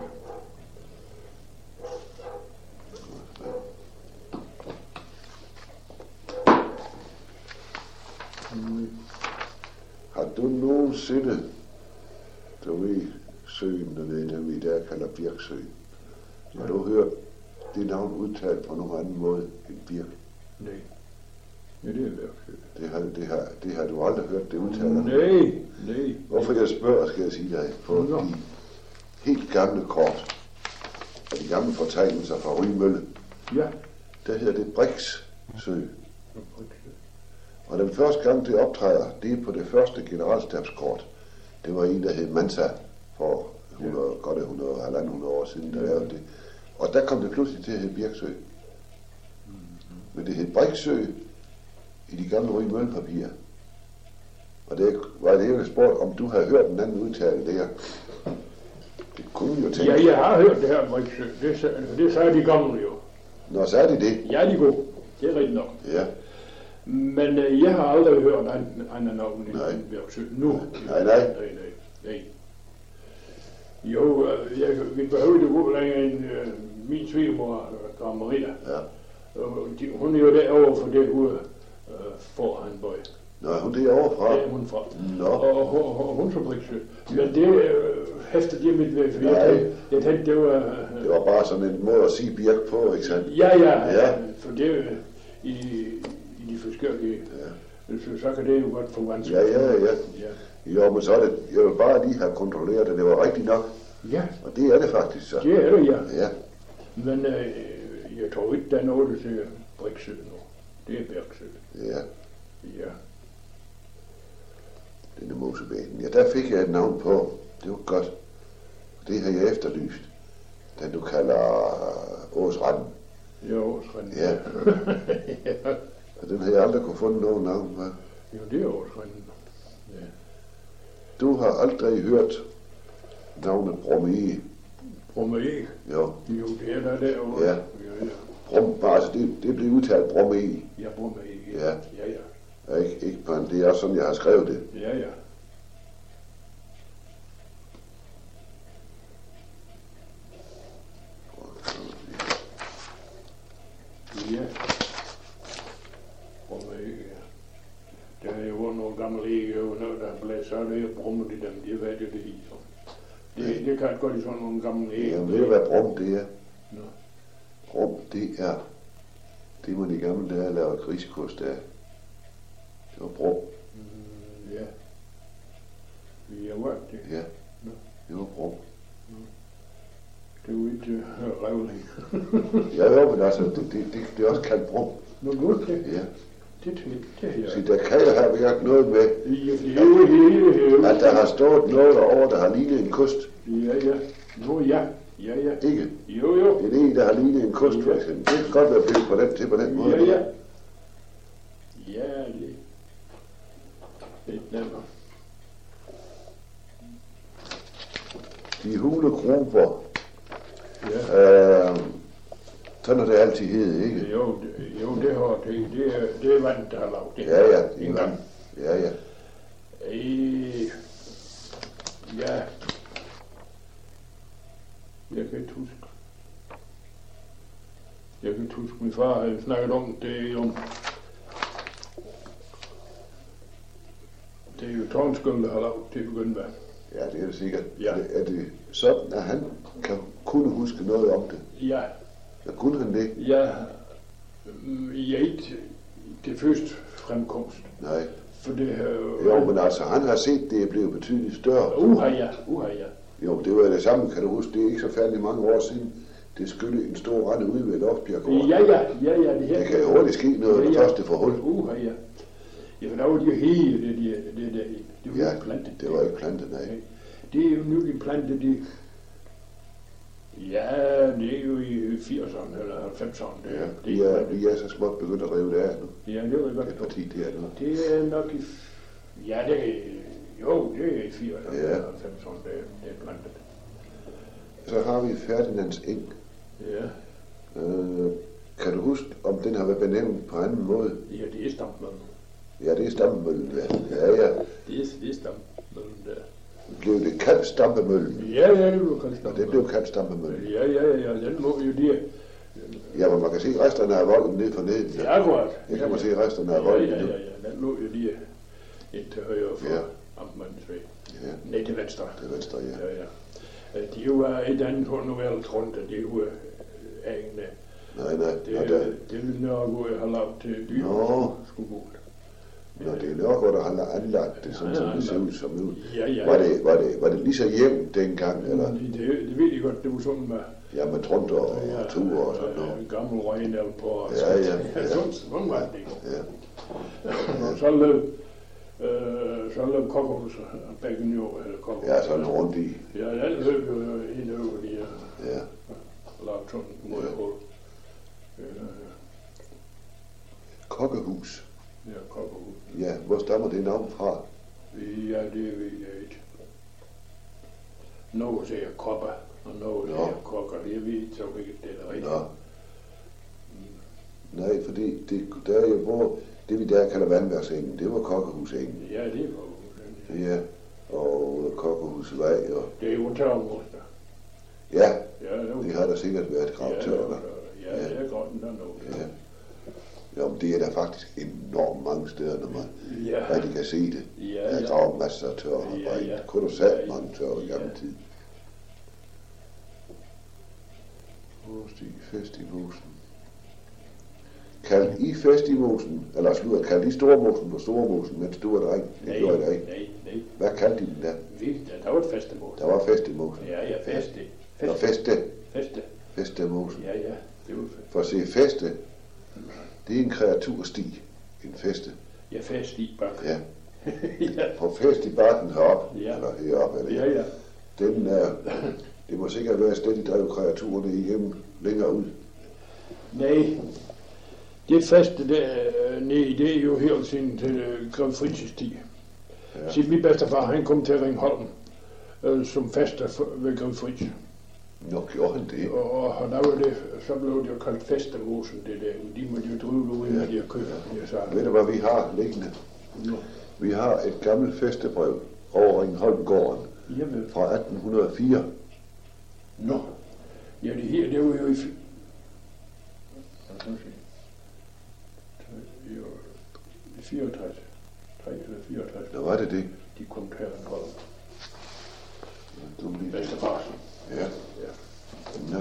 Mm. Har du nogensinde, du ved, søen dernede, den vi i dag kalder Birksøen, har du hørt det navn udtalt på nogen anden måde end Birk? Nej. Ja, det er virkelig. Det har, det har, det har du aldrig hørt, det udtaler. Nej, nej. Hvorfor jeg spørger, skal jeg sige dig, på Nå. de helt gamle kort, af de gamle fortegnelser fra Rymølle, Ja. der hedder det Brixsø. Og den første gang, det optræder, det er på det første generalstabskort. Det var en, der hed Mansa, for hundrede, ja. godt hundrede, halvanden hundrede år siden, der lavede det. Og der kom det pludselig til at hedde Birksø. Men det hed Brixsø i de gamle Rymøllepapirer. Og det var det, jeg spurgte, om du havde hørt en anden udtale der. Det kunne jo tænke. Ja, jeg har hørt det her, Brixsø. Det, sa- det sagde de gamle jo. Nå, så er det det. Ja, de er gode. Det er rigtigt nok. Ja. Men øh, jeg har aldrig hørt anden, anden navn Nej. end Birksø. Nu. Nej, nej. Nej, nej, nej. Jo, øh, jeg, vi behøver ikke gå længere end øh, min svigermor, øh, Marina. Ja. Og de, hun er jo derovre for det ude øh, for han bøj. Nå, hun det er overfra. Det er hun fra. Nå. Og, og, og hun så Brixsø. Men det øh, hæfter de mit ved, for jeg Nej. tænkte, jeg tænkte, det var... Øh, Det var bare sådan en måde at sige Birk på, ikke sandt? ja, ja, Ja. for det øh, i, i de forskellige... Ja. Så, så kan det jo godt få vanskeligt. Ja, ja, ja. Ja. Jo, men så er det, jeg vil bare lige have kontrolleret, at det var rigtigt nok. Ja, Og det er det faktisk så. det er det, ja. Ja. Men øh, jeg tror ikke, der er noget, der siger Brixsø nu. Det er Birksø. Ja, Ja. denne mosebanen. Ja, der fik jeg et navn på. Det var godt. Det har jeg efterlyst. Den du kalder Åsranden. Jo, sådan. Ja. Ja. Og den har jeg aldrig kunne fundet nogen navn på. Jo, det er også sådan. Ja. Du har aldrig hørt navnet Bromé. Brumme ikke. Jo, Jo, det er der derovre. Ja. Ja, ja. Brom, altså det, det blev udtalt Bromé. Ja, brumme ikke. Ja. Ja, ja. Ja, ikke, ikke på en, det er også sådan, jeg har skrevet det. Ja, ja. Ja. Brumme ikke, ja. Der er jo nogle gamle ikke, og noget, der er blæst, så er det jo brumme de dem, de ved jo det i. Så. Det, det kan godt i sådan nogle gamle ikke. Jamen, ved du hvad Brom det er? Nå. Brom, det er, det man i gamle dage lavede griskost af. Det var Brom. Mm, ja. Vi har været det. Ja, Nå. det var Brom. Det er jo ikke uh, revling. Ja, jo, men altså, det, det, det, det er også kaldt Brom. Nå, godt det. Ja. Det er det her. Så der kan jo have været noget med, Ja, det er jo hele. at der har stået noget derovre, der har lignet en kost. Ja, ja. Nå, ja. Ja, ja. Ikke? Jo, jo. Det er en, der har lignet en kost, for eksempel. Det kan godt være bygget på den, til på den måde. Ja, ja. Ja, det det er nemmere. De hulegruber, Ja. øh, sådan har det altid hed, ikke? Jo, det, jo, det har det. Det er, det er vand, der har lavet det. Ja, ja. En gang. Ja, ja. Øh, ja. Jeg kan ikke huske. Jeg kan ikke huske, min far havde snakket om det jo. Det er jo Tårnskøl, der har lavet det i begyndt med. Ja, det er det sikkert. Ja. Er det sådan, at han kan kunne huske noget om det? Ja, Ja, kunne han det? ja, mm, jeg er ikke det første fremkomst. Nej. For det øh, Jo, men altså, han har set, det er blevet betydeligt større. Uha ja, uha ja. Jo, det var det samme, kan du huske. Det er ikke så færdigt mange år siden. Det skyldte en stor rende ude ved Lofsbjerggården. Ja, ja, ja, ja. Det, her, det kan jo hurtigt ske noget, når ja, ja. Først det får hul. Uha ja. Ja, for der var de hele, det, det, det, det, det var ja, ikke plantet. det var ikke plantet, nej. Det er jo nu de plantet, de... Ja, det er jo i firserne eller halvfemserne. Det, ja, det vi, er, vi er så småt begyndt at rive det af nu. Ja, det er godt. Det parti, det er nu. Det er nok i... Ja, det er... Jo, det er i firserne ja. eller halvfemserne, det, det er plantet. Så har vi Ferdinands Eng. Ja. Øh, kan du huske, om den har været benævnt på anden måde? Ja, det er Stammemøllen. Ja, det er Stammemøllen, ja. Ja, ja. Det er, det er Stammemøllen, der. Blev det kaldt Stammemøllen? Ja, ja, det blev kaldt Stammemøllen. Og det blev kaldt Stammemøllen? Ja, ja, ja, den må jo det. Ja, men man kan se resterne af volden ned for neden. Ja, akkurat. Det kan man se resterne af volden ja, ja, nu. ja, ja, den lå jo lige ind til højre for ja. Amtmandens vej. Ja. Nej, til venstre. Til venstre, ja. Ja, ja. De er jo et andet på novelt rundt, det er jo egne. Nej, nej. Det, er, det vil Nørregård have lavet til dyr. Nå. Skulle gå. Nå, det er Nørregård, der har anlagt det, sådan ja, som det ser ud som nu. Ja, ja. Var det, var det, var det lige så jævnt dengang, eller? Det, det, det ved jeg godt, det var sådan med... Ja, med trunter og ja, ture og sådan noget. En gammel røgnel på... Ja, ja. ja. Sådan, sådan var det ikke. Ja. Og så løb... Øh, så løb kokkerhuset, begge jo, eller kokkerhuset. Ja, sådan rundt i. Ja, den løb jo ind over de her. Ja. Lavet sådan mod ja. hul. Øh, Kokkehus. Ja, kokkerhus. Ja, hvor stammer det navn fra? Ja, det ved jeg ikke. Noget siger kopper, og noget siger kokker. Jeg ved ikke så ikke, det er rigtigt. Nå. Mm. Nej, fordi det, der er jo, hvor det vi der kalder vandværksengen, det var kokkehusengen. Ja, det er kokkehusengen. Ja, og kokkehusvej og... Det er jo tørmos der. Ja, ja det, det har der sikkert været gravtørner. Ja, ja, det er godt, der er noget. Ja. Ja, men det er der faktisk enormt mange steder, når man ja. rigtig kan se det. Ja, der er ja. gravet masser af tørre og ja, ja. kolossalt ja, mange tørre i gamle ja. tid. Stig fest i mosen. Kald I fest i mosen, eller slutter, kald I stormosen på stormosen, mens du var dreng. Det nej, gjorde jeg ikke. Nej, nej. Hvad kaldte de den der? Vi, der var et festemosen. Der var fest i mosen. Ja, ja, feste. Feste. Og feste. Feste. Feste mosen. Ja, ja, det var feste. For at se feste, det er en kreatursti. En feste. Ja, fest i bakken. Ja. ja. For fest i bakken heroppe, ja. eller heroppe, eller ja, ja. Den er, det må sikkert være stedigt drevet kreaturerne igennem længere ud. Nej, det feste der nede, det er jo helt siden til uh, Grev Fritzes tid. Ja. Så min bedstefar, han kom til Ringholm uh, som fester ved Grev Fritz. Nå, gjorde han det? Og, og der var det, så blev det jo kaldt festemosen, det der. De måtte jo drive ud med ja. de her køber. Ja. Ved du, hvad vi har liggende? Nå. Vi har et gammelt festebrev over Ringholmgården fra atten hundrede og fire. Nå. Ja, det her, det var jo i... I fireogtres. tre eller fireogtres. Nå, var det det? De kom til Ringholm. Ja, Vesterfarsen. Ja. Ja. Ja.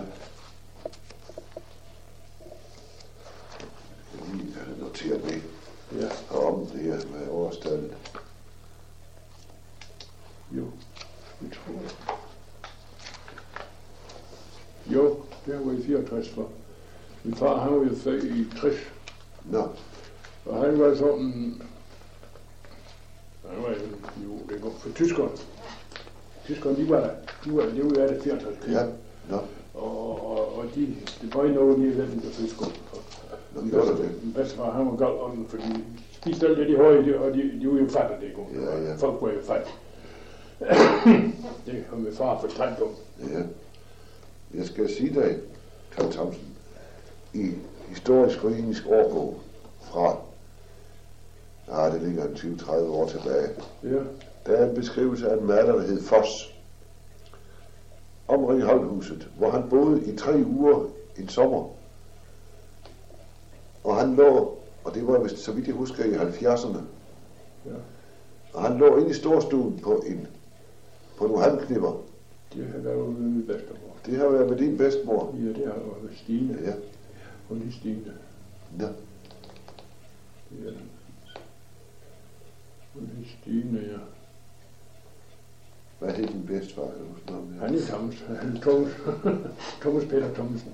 Jeg skal lige have noteret det. Ja. Og om det her med årstallet. Jo, jeg tror det. Jo, det var i fireogtres for. Min far, han var jo født i tres. Nå. Og han var sådan... Han var jo, det går for tyskerne. Tyskerne, de var der. De var der, det var jo det fireogtres. Ja, nå. Og, og, og de, det var ikke noget, de havde på tyskerne. Nå, de gjorde det. Min bedstefar, han var galt om, fordi de spiste alt det, de høje, og de, de var jo fattige, det går. Ja, ja. Folk var jo fattige. Det har min far fortalt om. Ja. Jeg skal sige dig, Karl Thomsen, i historisk foreningsk årbog fra, ah, det ligger en tyve til tredive år tilbage, ja. Der er en beskrivelse af en maler, der hed Foss, om Ringholmhuset, hvor han boede i tre uger en sommer. Og han lå, og det var vist, så vidt jeg husker, i halvfjerdserne. Ja. Og han lå inde i storstuen på en, på nogle halmknipper. Det har været med min bedstemor. Det har været med din bedstemor? Ja, det har været med Stine. Ja. Hun er Stine. Ja. Ja. Stine, ja. Hvad er det din bedstefar? Kan du huske navnet? Han er Thomas. Han er Thomas. Thomas Peter Thomsen.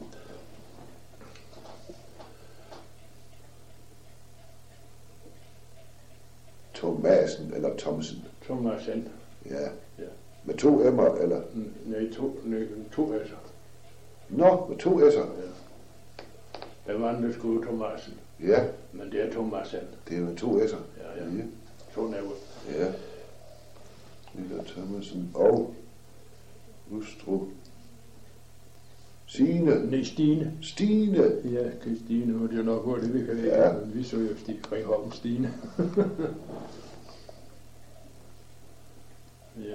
Thomasen eller Thomsen? Thomasen. Ja. Ja. Med to M'er, eller? Nej, to, nej, to S'er. Nå, med to S'er? Ja. Der var andre skulle Thomasen. Ja. Men det er Thomasen. Det er med to S'er? Ja, ja. ja. To næver. Ja. Lille Thomasen og hustru Signe. Nej, Stine. Stine. Ja, Christine, og det er nok hurtigt, vi kan ikke. Ja. Vi så jo Ringholm Stine. Ja.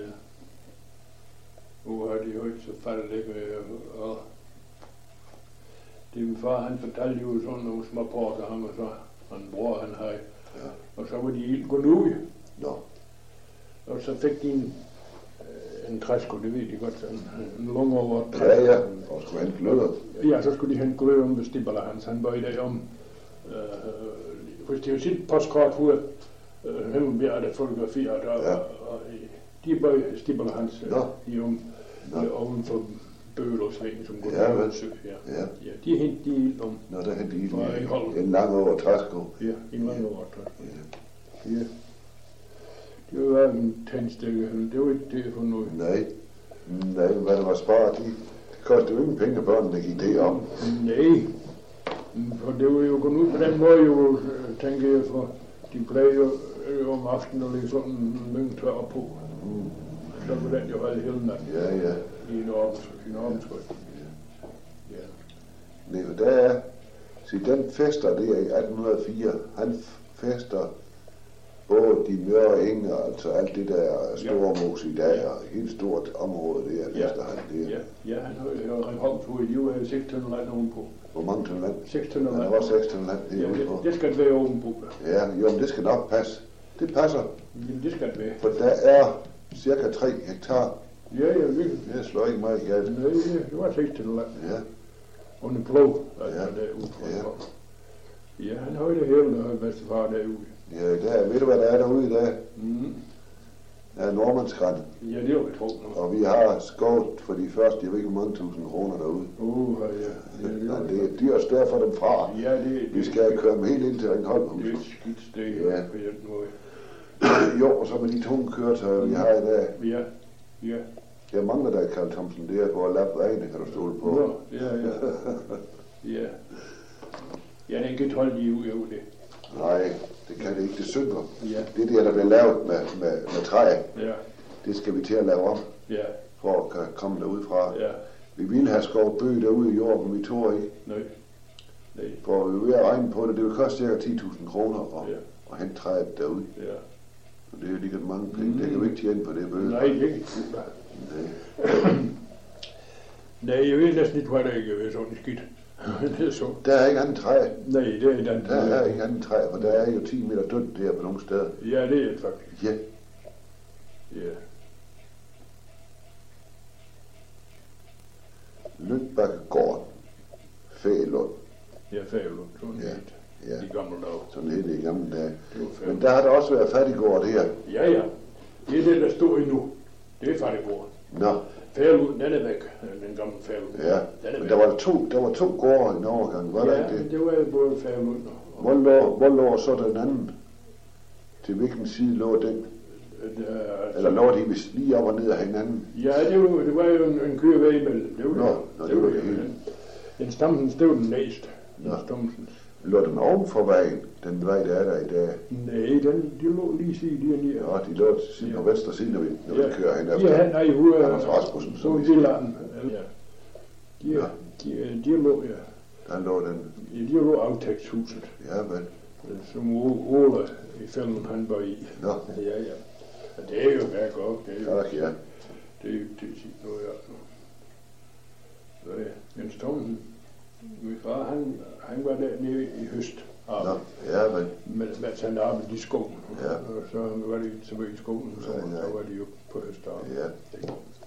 Nu har de jo ikke så faldet lidt med, og det min far, han fortalte jo sådan nogle små på til ham, og så han bror, han havde. Ja. Og så var de gået ud. Nå. Og så fik de en, en træsko, det ved de godt, sådan en lunge over træsko. Ja, ja, og skulle hente gløder. Ja, så skulle de hente gløder om ved Stibberler hans. Han var i dag om, øh, hvis de jo sit postkort ud, øh, Himmelbjerg, der fotograferet, og, ja. og, og de var i Stibberler hans, øh, i om, oven for Bøgelåsvæggen, som går ja, ned og søg. Ja. Ja. Ja, de hentede de ild om. Nå, der hentede de ild en, en lang over træsko. Ja, en lang over træsko. Ja. Ja. Det var en tændstikke, det var ikke det for noget. Nej, nej, hvad der var sparet, de, det kostede jo ingen penge, børnene gik det om. Nej, for det var jo gået ud på den måde, jo, tænker jeg, for de plejer jo om aftenen at lægge sådan en møntør op på. Mm. Så kunne den jo holde hele natten. Ja, ja. I en ordenskøj. Ja. Nej, for der er, se, den fester der i atten hundrede og fire, han fester både de mørre enger, altså alt det der store ja. Mos i dag, og helt stort område der, ja. Efter han det. Ja, ja, han har jo Ringholm to i liv af seks tønder land ovenpå. Hvor mange tønder land? seks tønder land. Der var seks tønder land det, ja, det, det skal være ovenpå. Ja, jo, men det skal nok passe. Det passer. Jamen, det skal være. For der er cirka tre hektar. Ja, ja, virkelig. Det slår ikke meget galt. Nej, det var seks tønder land. Ja. Under plov, altså ja. derude. Ja. Ja, han har jo det hele, der har bedstefar derude. Ja, der, ved du hvad der er derude i dag? Mm. Der er Nordmandsgræn. Ja, det er jo et tro. Og vi har skåret for de første, jeg ved ikke hvor mange tusind kroner derude. Uh, ja. Ja, det, ja, det er dyrt større for dem fra. Ja, det, vi skal det, køre dem helt ind til Ringholm. Det er et skidt sted, ja. På den måde. Jo, og så med de tunge køretøjer, vi har i dag. Ja, ja. Jeg mangler dig, Karl Thomsen, det er på at lappe vejene, kan du stole på. Ja, ja, ja. Ja. Ja, den kan holde lige ud af det. Nej, det kan det ikke, det synker. Ja. Det der, der bliver lavet med, med, med træ, ja. Det skal vi til at lave om, ja. For at kan komme derud fra. Ja. Vi ville have skåret bøg derude i jorden, men vi tog ikke. Nej. Nej. For vi er ved at regne på det, det vil koste cirka ti tusind kroner at, ja. at hente træet derude. Ja. Og det er jo lige mange penge, mm. det kan vi ikke tjene på det bøg. Nej, det er ikke. Nej. Nej, jeg ved næsten ikke, hvad der ikke er sådan skidt. Det er så. Der er ikke andet træ. Nej, det er ikke andet. Der er ikke andet træ, for der er jo ti meter dødt der på nogle steder. Ja, det er det faktisk. Ja. Ja. Lyngbakkegården. Fælund. Ja, Fælund. Sådan ja. helt. Ja. De gamle dage. Sådan helt i gamle dage. Men der har der også været fattiggård her. Ja, ja. Det er det, der står endnu. Det er fattiggården. Nå. Fælund, den er væk. Den gamle Fælund. Ja, men der var to, der var to gårde i en overgang, var ja, der ikke det? det var både Fælund og... Hvor lå, hvor lå så den anden? Til hvilken side lå den? Der, Eller lå de lige op og ned af hinanden? Ja, det var, det var jo en, en kørevæg imellem. Det var, Nå, det, nå, det, det var var det hele. En, en stamsens, det var den næste. Lå den oven for vejen, den vej, der er der i dag? Nej, den, de lå lige siden der nede. Ja, de lå til siden på venstre side, når vi, når ja. vi kører hen efter. Ja, nej, hun er... Anders Rasmussen. Så de landen. Ja. De, ja. De, de lå, ja. Der lå den. Ja, de lå aftægtshuset. Ja, men. Som Ole i Fælden, han var i. Nå. Ja, ja. Og det er jo værd godt. Det er jo, tak, ja. Det er jo det er noget, ja. Så ja, Jens Thomsen, min far, han, han var der nede i høst. Nå, ja, men. Mens han arbejdede i skoven. Ja. Og så var det så i skoven, så, ja, ja. så var de jo på høstarbejde. Ja.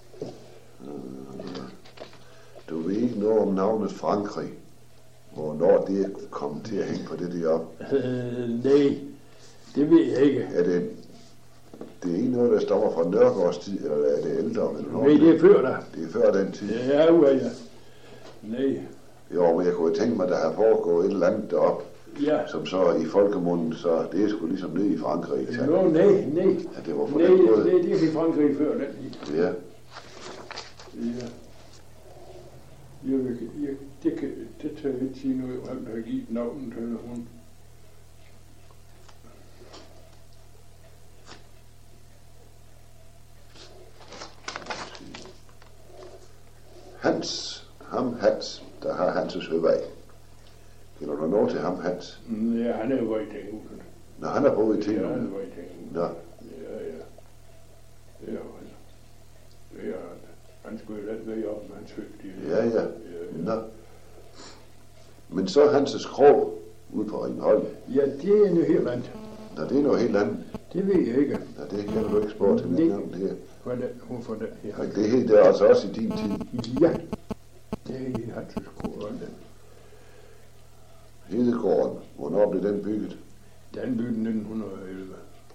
Du ved ikke noget om navnet Frankrig? Hvornår det er kommet til at hænge på det der op? Øh, nej, det ved jeg ikke. Er det Det er ikke noget, der stammer fra Nørgaards tid, eller er det ældre? Eller Nej, det er før der. Det er før den tid. Ja, ja, ja. Nej. Jo, men jeg kunne tænke mig, at der har foregået et eller andet deroppe, ja. Som så i folkemunden, så det er sgu ligesom nede i Frankrig. Ikke? Nå, nej, nej. Ja, det var for nej, den måde. Nej, det er i Frankrig før den. Ja. Ja. Jeg, jeg, det, kan, det tager jeg ikke sige noget, hvem der har givet navnet til hun. Hans, ham Hans, der har Hanses Høvej. Kender du noget til ham Hans? Ja, han er jo i Tinghuset. Nå, han er boet i Tinghuset. Ja, han er i Tinghuset. Nå. Ja, ja. Det er jo han. Det er han. Han skulle jo lade være op med hans høgtige. Ja, ja. Nå. Men så Hanses Krog ude på Ringholm. Ja, det er noget helt andet. Nå, det er noget helt andet. Det ved jeg ikke. Nå, det kan du ikke spørge til det, navn her. Hvad er det, hun får det her? Men det hed det altså også i din tid. Ja, det er i Hanses Krog. Hedegården, hvornår blev den bygget? Den blev nitten elleve.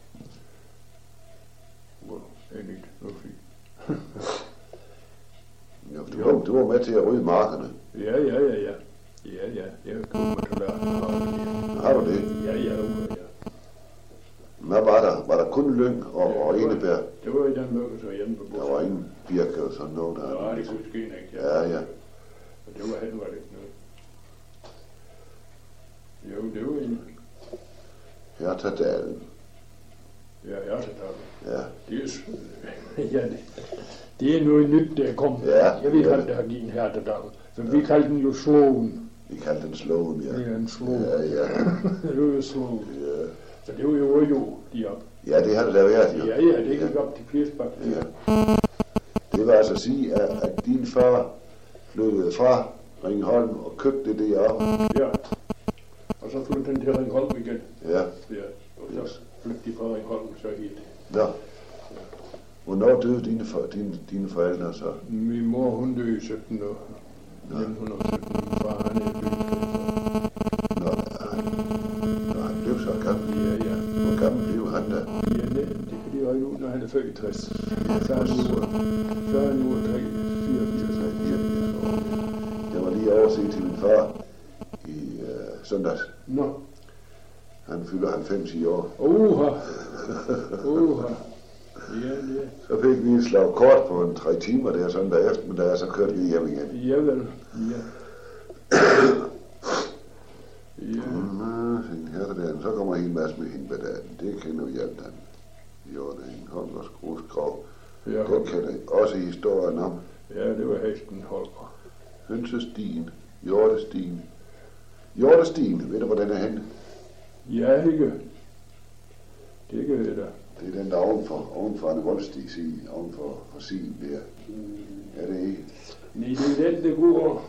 Hvor er det ikke noget fint? Ja, du, var, du var med til at rydde markerne. Ja, ja, ja, ja. Ja, ja, jeg kommer til at lære. Har du det? Ja, ja, ja. Hvad var der? Var der kun lyng og, ja, og enebær? Det var i den lukke, så hjemme på bordet. Der var ingen birke og sådan noget der. Ja, det kunne ske ikke. Ja, ja. Og det var hen, var det ikke noget. Jo, det var en. Hjertedalen. Ja, Hjertedalen. Ja. Det er, ja, det, det er noget nyt, der er kommet. Ja, jeg ved ikke, ja. hvad der har givet en Hjertedalen. Så ja. Vi kaldte den jo Slåen. Vi kaldte den Slåen, ja. Det er en Slåen. Ja, ja. Det var jo Slåen. Ja. Så det var jo jo deroppe. Ja, det har det lavet været, jo. Ja, ja, det gik ja. Op til Pirsbak. Ja. Det var altså at sige, at, at din far flyttede fra Ringholm og købte det deroppe. Ja. Og så flyttede den til Ringholm igen. Ja. Ja. Og så flyttede de fra Ringholm så helt. Nå. Ja. Hvornår døde dine, for, dine, dine forældre så? Min mor, hun døde i sytten år. nitten sytten. Min far, han er død. Nå, han, nå, han blev så gammel. Ja, ja. Hvor gammel blev han da? Ja, det, det kan de regne ud, når han er født i tres. Så er han nu, så er han nu tre, fireogfirs år. fireogfirs år. Jeg var lige overset til min far i øh, søndags. Nå. Han fylder halvfems i år. Oha. Oha. Ja, ja. Så fik vi et slag kort på en tre timer der søndag eftermiddag, så kørte vi hjem igen. Javel, ja. Ja. Mm, så kommer en hel masse med hende badaten. Det kender vi alt andet. Jo, det er en Holgers grusgrav. Ja, det kender jeg også historien om. Ja, det var hesten Holger. Hønsestien, Hjortestien. Hjortestien, ved du, hvor den er henne? Ja, ikke. Det kan jeg da. Det er den der ovenfor, ovenfor en voldstig side, ovenfor for siden der. Mm. Er det ikke? Nej, det er den, der går.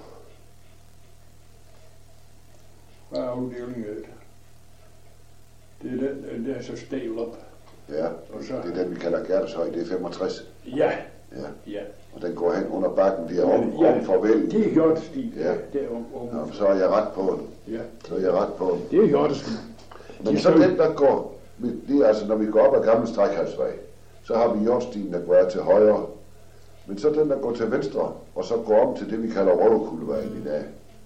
Hvad er afdelingen af det? Det er den, der er så stævl op. Ja, så... det er den, vi kalder Gerteshøj, det er femogtres. Ja. Ja. Ja. Og den går hen under bakken der om, ja, om for vælden. Det er Hjortestien. Ja. Der om, om. Nå, så er jeg ret på den. Ja. Så er jeg ret på den. Det er Hjortestien. Men så den, der går, det er altså, når vi går op ad gamle Strækhalsvej, så har vi Hjortstien, der går til højre. Men så den, der går til venstre, og så går om til det, vi kalder Røvekuglevejen i dag.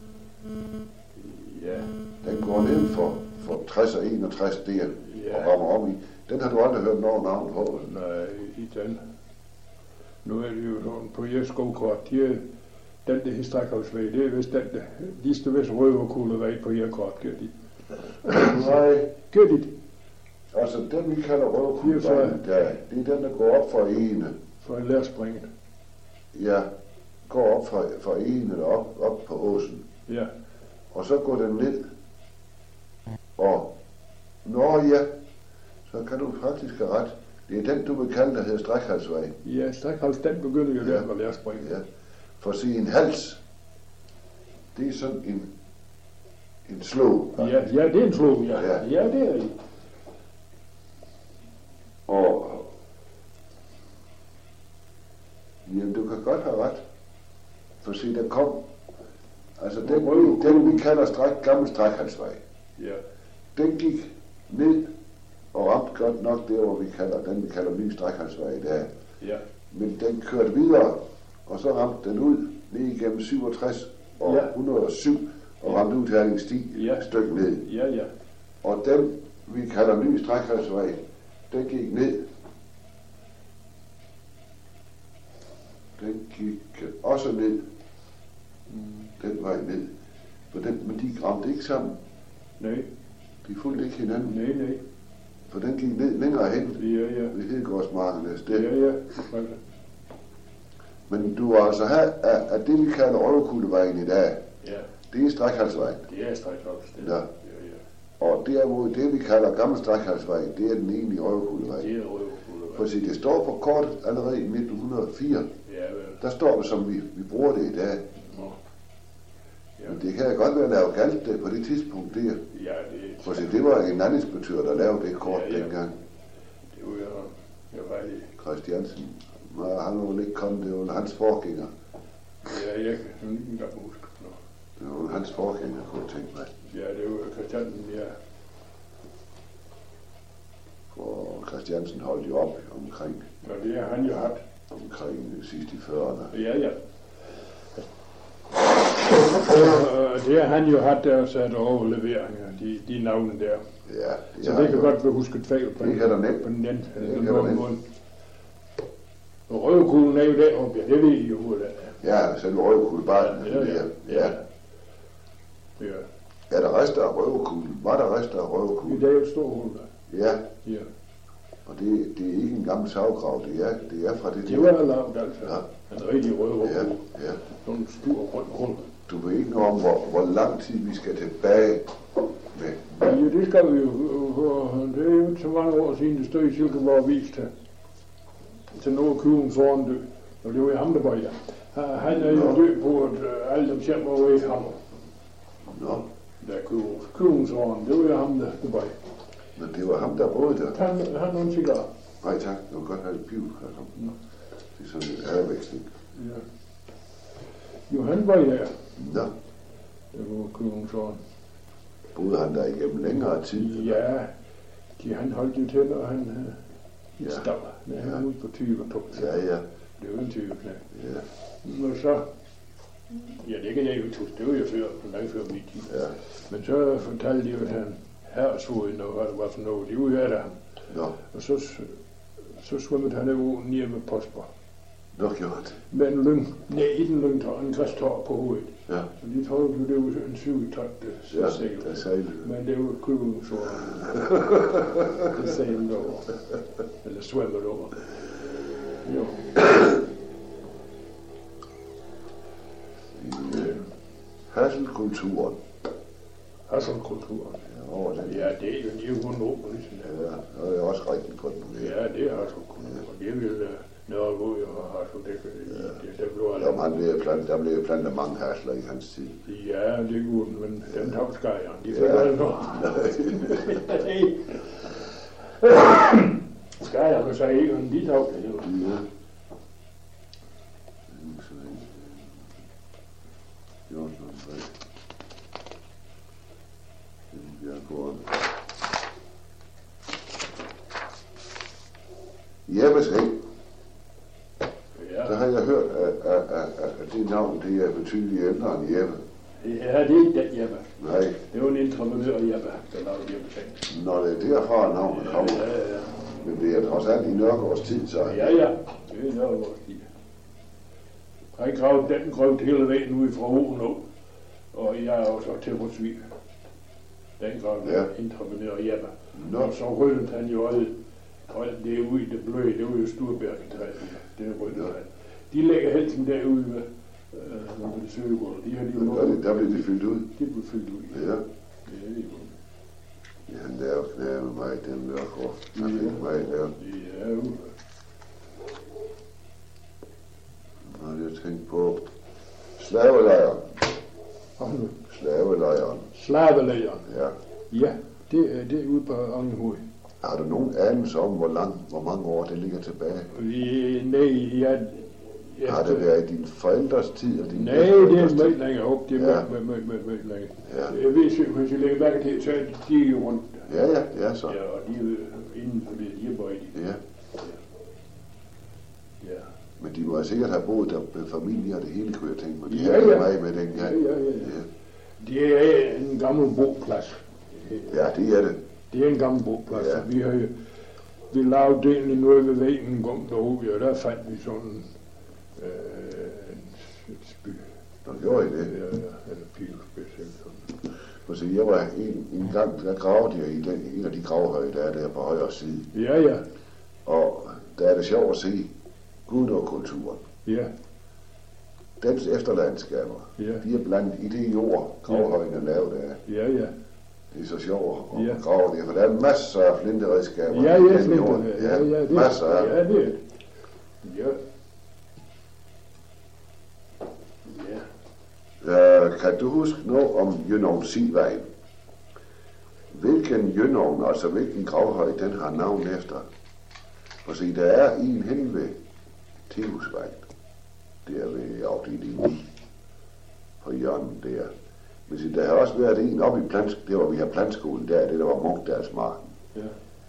Ja. Den går ned for, for tres og enogtres der, ja. Og rammer om i. Den har du aldrig hørt nogen navn på? Nej, i den. Nu er det jo sådan, på jeres skovkort, de er, den der Strækhalsvej, det er vist den der, de står vist Røvekuglevej på jeres kort, gør de. Nej. Gør de det? Altså, den vi kalder Røvekuglevejen, det er den, der går op for ene. For en lærspringen. Ja, går op fra, fra ene og op, op på åsen. Ja. Og så går den ned. Og, nå ja, så kan du faktisk have ret. Det er den, du vil kalde, der hedder Strækhalsvej. Ja, Strækhals, den begynder jo ja. der med lærspringen. Ja, for at sige en hals, det er sådan en, en slå. Ja, ja, det er en slå, ja. Ja, ja det er det. Og, jamen, du kan godt have ret. For se, der kom, altså den, den vi kalder stræk, gammel Strækhalsvej. Ja. Den gik ned og ramte godt nok der, hvor vi kalder, den vi kalder ny Strækhalsvej i dag. Ja. Men den kørte videre, og så ramte den ud ned igennem syvogtres og ja. et hundrede og syv, og ramte ud til Herning Sti ja. et stykke ned. Ja, ja. Og den, vi kalder ny Strækhalsvej, den gik ned. Den gik også ned. Mm. Den vej ned. For den, men de ramte ikke sammen. Nej. De fulgte ikke hinanden. Nej, nej. For den gik ned længere hen. Ja, ja. Ved Hedegårdsmarken sted. Ja, ja. Men du var altså her, at, at det vi kalder Røvekuglevejen i dag, ja. det er Strækhalsvejen. Det er Strækhalsvejen. Ja. Ja, ja. Og derimod det vi kalder Gammel Strækhalsvej, det er den egentlige Røvekuglevejen. Det er Røvekuglevejen. For se, det står på kortet allerede i nitten hundrede og fire. Ja, vel. Der står det, som vi, vi bruger det i dag. Nå. Ja. Men det kan godt være, at lave galt det på det tidspunkt der. Ja, det... For se, det var en anden inspektør, der lavede det kort ja, ja. dengang. Det var jo... Jeg var lige... Christiansen. Nej, han var vel ikke kommet, det var hans forgænger. Ja, jeg kan ikke engang huske. Nå. Det var hans forgænger, kunne jeg tænke mig. Ja, det var Christiansen, ja. For Christiansen holdt jo op omkring... Nå, det har han jo haft. Omkring sidst i fyrrerne. Ja, ja. Og det har han jo haft der sat overleveringer, de, de navne der. Ja, det så det kan jo godt være husket fejl på, det kan der nemt. på den anden måde. Og røvekuglen er jo deroppe, ja, det ved I jo, hvor det er. Ja, så er det røvekuglebarn. Ja, ja, ja. ja. ja. Er der rester af røvekuglen? Var der rester af røvekuglen? Det er jo et stort hul der. Ja. Ja. Og det, det er ikke en gammel savgrav, det er, det er fra det... Det var lavet altså. Ja. En rigtig røvekugle. Ja, ja. Sådan en stor rund hul. Du ved ikke noget om, hvor, hvor lang tid vi skal tilbage med. Ja, det skal vi jo. Det er jo ikke så mange år siden, det stod i Silkeborg vist til, til noget køben foran dø. Og det var i ham, der var ja. Han er jo død på, at uh, alle dem selv var i ham. Nå. Der købens foran, det var jo ham, der, der var. Men det var ham, der boede der? Han, han nogle cigarer. Nej tak, det var godt have et piv. Altså. Nå. Det er sådan en herrevæksling. Ja. Jo, han var der. Nå. Det var købens foran. Boede han der igennem længere tid? Ja, de, han holdt jo til, når han uh, ja. stod. Når han var ude på tyve og to. Ja, ja. Det var en tyve knæ. Ja. Og så, ja, det kan jeg jo ikke huske, det var jo før, langt før min tid. Ja. Men så fortalte de jo, at han herresvoden, og hvad det var for noget, de var jo af ham. Nå. Og så, så svømmede han over nede med Postborg. Nå, gjort. Med en lyng, nej, ikke en lyng, en græstår på hovedet. Ja. Så de troede jo, det var en syvtot, det ja, sejlede. der sejlede. Men det var køben, så det sejlede over. Eller svømmede over. Jo. Hasselkulturen. Hasselkulturen. Ja, over det. Ja, det er jo lige under på ligesom det. Ja, det er også rigtig godt muligt. Ja, det er Hasselkulturen. Og det vil noget gå jo og Hassel, det det det blev aldrig. Der blev plantet, der blev plantet mange hasler i hans tid. Ja, det kunne men den tab skajeren, de fik aldrig noget. Skajeren så ikke, men de tab det jo. Ja. Jeppes Hæk. Ja. Der har jeg hørt, at, at, at, at det navn, det er betydeligt ældre end Jeppe. Ja, det er ikke den Jeppe. Nej. Det var en entreprenør Jeppe, der lavede Jeppe ting. Når det er derfra navnet ja, kommer. Ja, ja. Men det er trods alt i Nørgaards tid, så. Ja, ja. Det er Nørgaards tid. Han gravede den grøvt hele vejen ud fra Hohen, og jeg er også til Rødsvig. Den gravede ja. Entreprenør Jeppe. Nå. Og så ryddede han jo alt, alt det ude, det bløde, det var jo Sturbærkentræet. Det ryddede han. De lægger helsen derude ved øh, Søgård. De har de jo der, der blev det fyldt ud? Det blev fyldt ud. Ja. Ja, det er jo. Ja, han laver knæ med mig, den Nørgaard. Han fik mig lavet. Ja, jo. Nu har jeg tænkt på slavelejren. Slavelejren. Slavelejren. Ja. Ja, det er, det er ude på Angehoved. Har du nogen anelse om, hvor lang, hvor mange år det ligger tilbage? I, nej, jeg, efter... Har det været i din forældres tid? Eller din Nej, det er bedsteforældres meget tid? længere op. Det er Ja. meget, meget, meget, meget længere. Ja. Jeg ved, hvis jeg lægger mærke til, så er de, de er jo rundt. Ja, ja, det er så. Ja, og de er jo inden for det, de er bøjet. Ja. Ja. Men de må have sikkert have boet der med familie og det hele, kunne jeg tænke mig. De Ja, havde ja. mig med dengang. Ja, ja, ja, ja. Det er en gammel boplads. Ja, det er det. Det er en gammel boplads. Ja. Ja. Vi har jo vi lavede egentlig noget ved væggen en gang derude, og der fandt vi sådan øh, en, et spy. Nå, gjorde I det? Ja, ja, eller pilspids eller sådan. Og så jeg var en, en gang, der gravede jeg i den, en af de gravhøje, der er der på højre side. Ja, ja, Og der er det sjovt at se Gudnår-kulturen. ja, Dens efterlandskaber, Ja. de er blandt i det jord, gravhøjen er lavet af. ja, ja. Det er så sjovt at Ja. grave det, for der er masser af flinteredskaber. Ja, i ja, den flint, jord. ja, ja, det, masser af. ja, det er det. Ja. Ja. Uh, kan du huske noget om Jønnovn-Sivejen? Hvilken Jønnovn, altså hvilken gravhøj, den har navn efter? Og se, der er en hen ved Tehusvejen. Der ved afdeling ni på hjørnet der. Men se, der har også været en oppe i Plans, det var vi har plantskolen der, det der var Munkdalsmarken. Ja.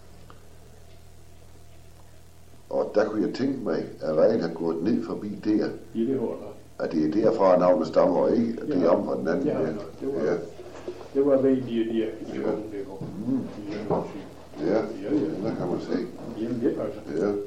Og der kunne jeg tænke mig, at vejen har gået ned forbi der, I det holder. at det er derfra navnet stammer, og ikke at det er Ja. om på den anden Ja, der. det var, Ja, det var ved de, de, de, de Ja. unge, det var. Mm. De er nok sige. ja, Ja, ja. der kan man se. Jamen, det passer. Ja.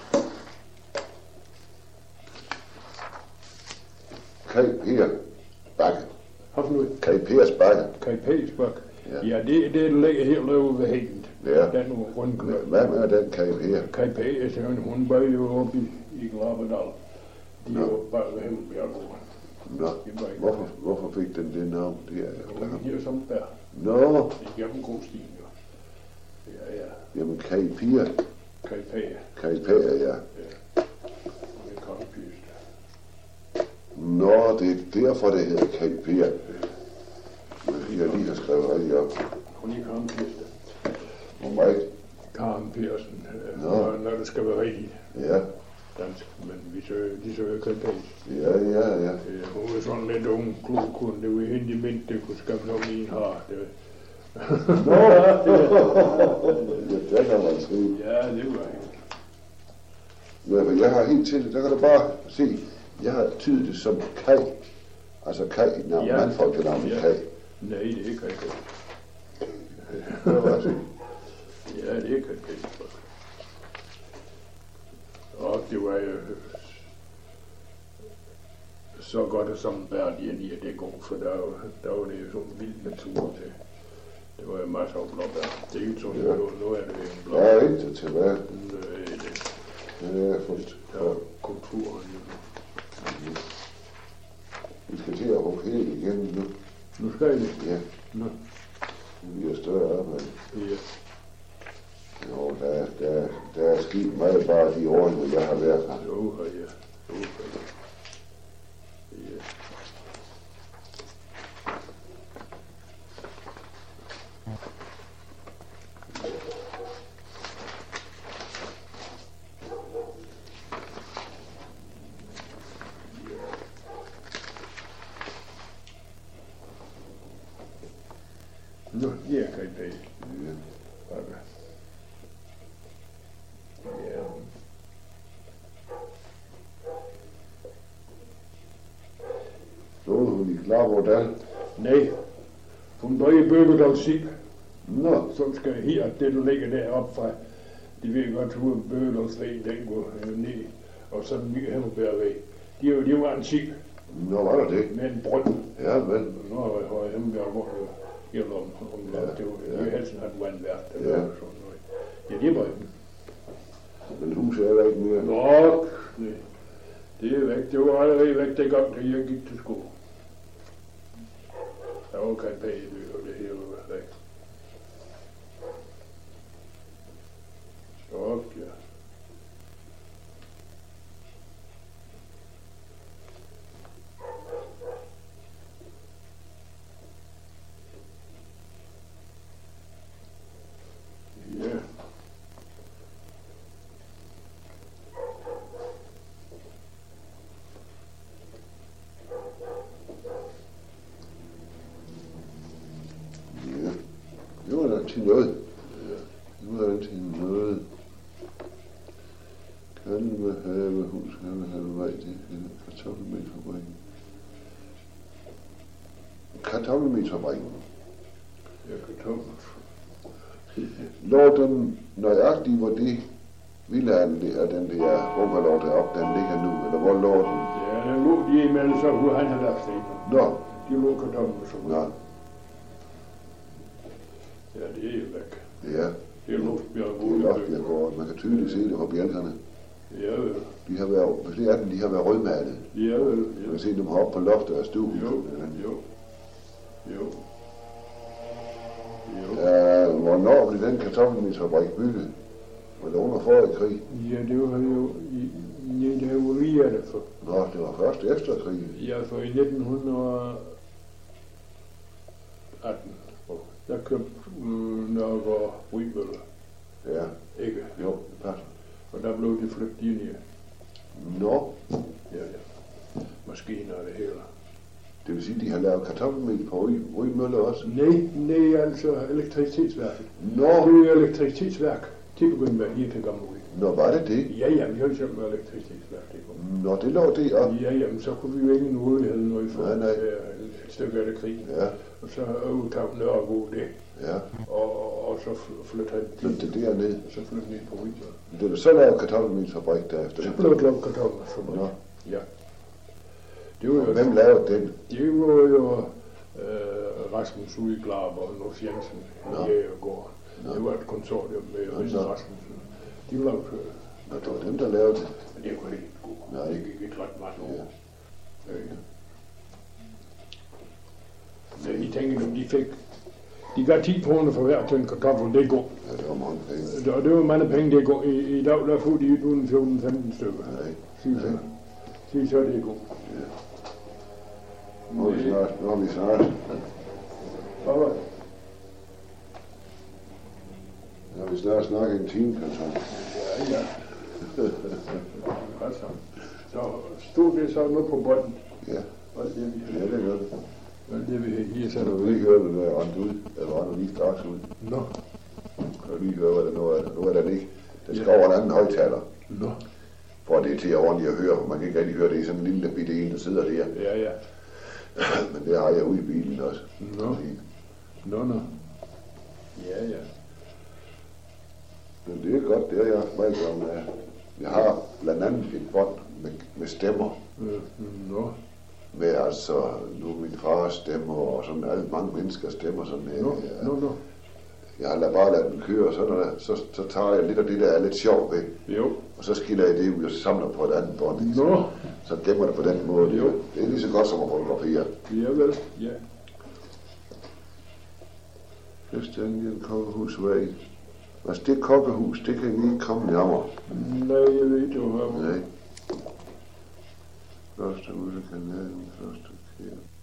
Kaj Per Bakke. Har du noget? Kaj Pers Bakke. Kai Pæsbak? Ja. Ja, det, det ligger helt derude ved hænget. Ja. Den rundkøb. Hvad med den Kaj Per? Kai Pæs, hun bor jo oppe i, i Glabedal. De er Nå. jo bare ved Hemmebjerggården. Nå, Det var ikke hvorfor, hvorfor fik den det navn? Det er efter Hun ham. giver som bær. Nå, Igennem Grostien, jo. Ja, ja. jamen Kaj Per. Kai Pæs. Kaj Per, ja. Ja. Hun er kongepyst. Nå, det er derfor, det hedder Kaj Per. Jeg lige har skrevet rigtig op. Hun er kongepyst. Hvor meget? Karen Persen, øh, Nå. når, når det skal være rigtigt Ja, dansk, men vi søger, de søger Kai Pæs. ja, ja, ja. Øh, hun er sådan lidt ung, klog kun. Det var hende i mindst, det kunne skabe noget min har. Det, Nå, ja, der kan man se. ja, det var ikke. Ja, for jeg har helt til, der kan du bare se, jeg har tydet det som Kaj. Altså Kaj, navn, Ja. ja. mandfolkenavn Ja. Kaj. Nej, det er ikke Kai Pæs. Det var altså. Ja, det er Kai Pæs. Og det var jo så godt som værd i i det går, for der, var- der var det jo sådan en vild natur til. Det var jo masser af blåbær. Det er jo ikke sådan, Ja. ja. nu, nu er det jo en Der blåbær. er ikke tilbage. Øh, det, Det er fuldt. der er kulturen jo. Vi skal til at hugge helt igennem nu. Nu skal vi. Ja, Nå, vi har større arbejde. ja. Jo, der, er- der, er- der er sket meget bare de år, hvor jeg har været her. Jo, har jeg. Jo, har jeg. Ja. Nå, ja, Kai Pæs. Ja. Bakke. Ja. Så er hun i Klarvårdal. Nej, hun bor i Bøgedal Sib, Nå, som skal her, det der ligger deroppe fra, de ved godt, hvor Bøgedalsvej, den går øh, ned, og så den nye Hemmebjergvej. De, er jo- de var en sib nå var der det. med en brønd. Ja, men. Nu har Hemmebjerggården jo helt om, om Ja, ja, det var, ja. de helst havde vandværk, det Ja. var sådan noget. Ja, det var den. Men huset er der ikke mere. Nok, nej. Det er væk, det var allerede væk dengang, da jeg gik til skole. Der var Kai Pæs, og det hele var væk. Stop, ja. Ja. altid noget. Nu er altid noget. Kalve, have, hus, have, have, vej, det er kartoffelmelsfabrikken. Kartoffelmelsfabrikken. Ja, kartoffel. Lå den nøjagtigt, hvor det villaen er den der bunkerlov deroppe, den ligger nu, eller hvor lå den? Ja, den lå de imellem, så kunne han have lagt sten. Nå. De lå kartoffelmelsfabrikken. Nå. Ja, det er jo væk. Ja. Det er Luftbjerg. Det er Luftbjerg. Man kan tydeligt se det på bjælkerne. Ja, vel. De har været, flere af dem, de har været rødmalet. Ja, vel. Man kan se dem heroppe på loftet af stuen. Jo, jo. Jo. Jo. Ja, hvornår blev den kartoffelmelsfabrik bygget? Var det under forrige krig? Ja, det var jo i, i det her Urierne for. Nå, det var først efter krigen. Ja, for i nitten atten, der købte øh, Nørgaard Rybølle. Ja. Ikke? Jo, det passer. Og der blev de flyttet ind i. Nå. Ja, ja. Maskiner og det hele. Det vil sige, de har lavet kartoffelmel på Rybølle også? Nej, nej, altså elektricitetsværket. Nå. Det er jo elektricitetsværk. Det begyndte med lige til gamle ud. Nå, var det det? Ja, ja, vi har jo selv med elektricitetsværk. Det kom. Nå, det lå det op. Ja, jamen, så kunne vi jo ikke noget, vi havde noget for nej, nej. et stykke af det krigen. Ja. Og så udtag Nørgaard det. Ja. Og, og, og så flyttede han. Flyttede derned. Så flyttede ned på Rybølle. Det blev så lavet kartoffelmelsfabrik derefter. Så blev det lavet kartoffelmelsfabrik. Ja. Det var jo, hvem lavede den? Det var jo øh, Rasmus Udglab og Nors Jensen i Jægergården. Det var et konsortium med Rids Rasmussen. De lavede øh, Nå, det var dem, der lavede det. Men det kunne ikke gå. Nej. Det gik ikke ret mange år. Ja. Ja. Men I tænker, om de fik... De gav ti kroner for hver tønd kartoffel, det går. Ja, det var mange penge. Og det var mange penge, det går. I, i dag, der får de et uden fjorten femten stykker. Nej. Sig så. Sig så, det går. Ja. Nu er vi snart. Nu er vi snart. Hvad? Nu har vi snart snakket en time, kanskje. Ja, ja. Altså, så stod det så nu på bånden. Ja. Og det vi Ja, det gør det. Og det vi her Så så har du lige hørt, at det er rendt ud. Eller rendt lige straks ud. Nå. Kan du lige høre, hvad det nu er. Nu er der ikke. Der skal over en anden højtaler. Nå. For det er til at ordentligt at høre. Man kan ikke rigtig høre det i sådan en lille bitte en, der sidder der. Ja, ja. Men det har jeg ude i bilen også. Nå. Nå, nå. Ja, ja. Men det er godt, det har jeg haft meget om. Jeg har blandt andet et bånd med, med stemmer. Øh, nå. Med altså, nu min fars stemmer og sådan alle mange menneskers stemmer. Sådan, Nå, jeg, nå, nå. Jeg har bare ladet den køre, og så, der, så, så tager jeg lidt af det, der er lidt sjovt ved. Jo. Og så skiller jeg det ud og samler på et andet bånd. Ikke? Nå. Så gemmer det på den måde. Jo. Det er lige så godt som at fotografere. Ja, vel. Ja. Christian Kokkehusvej. Altså det kokkehus, det kan vi ikke komme nærmere. Nej, jeg ved ikke, hvor. Nej. Første ude kanalen, første kære.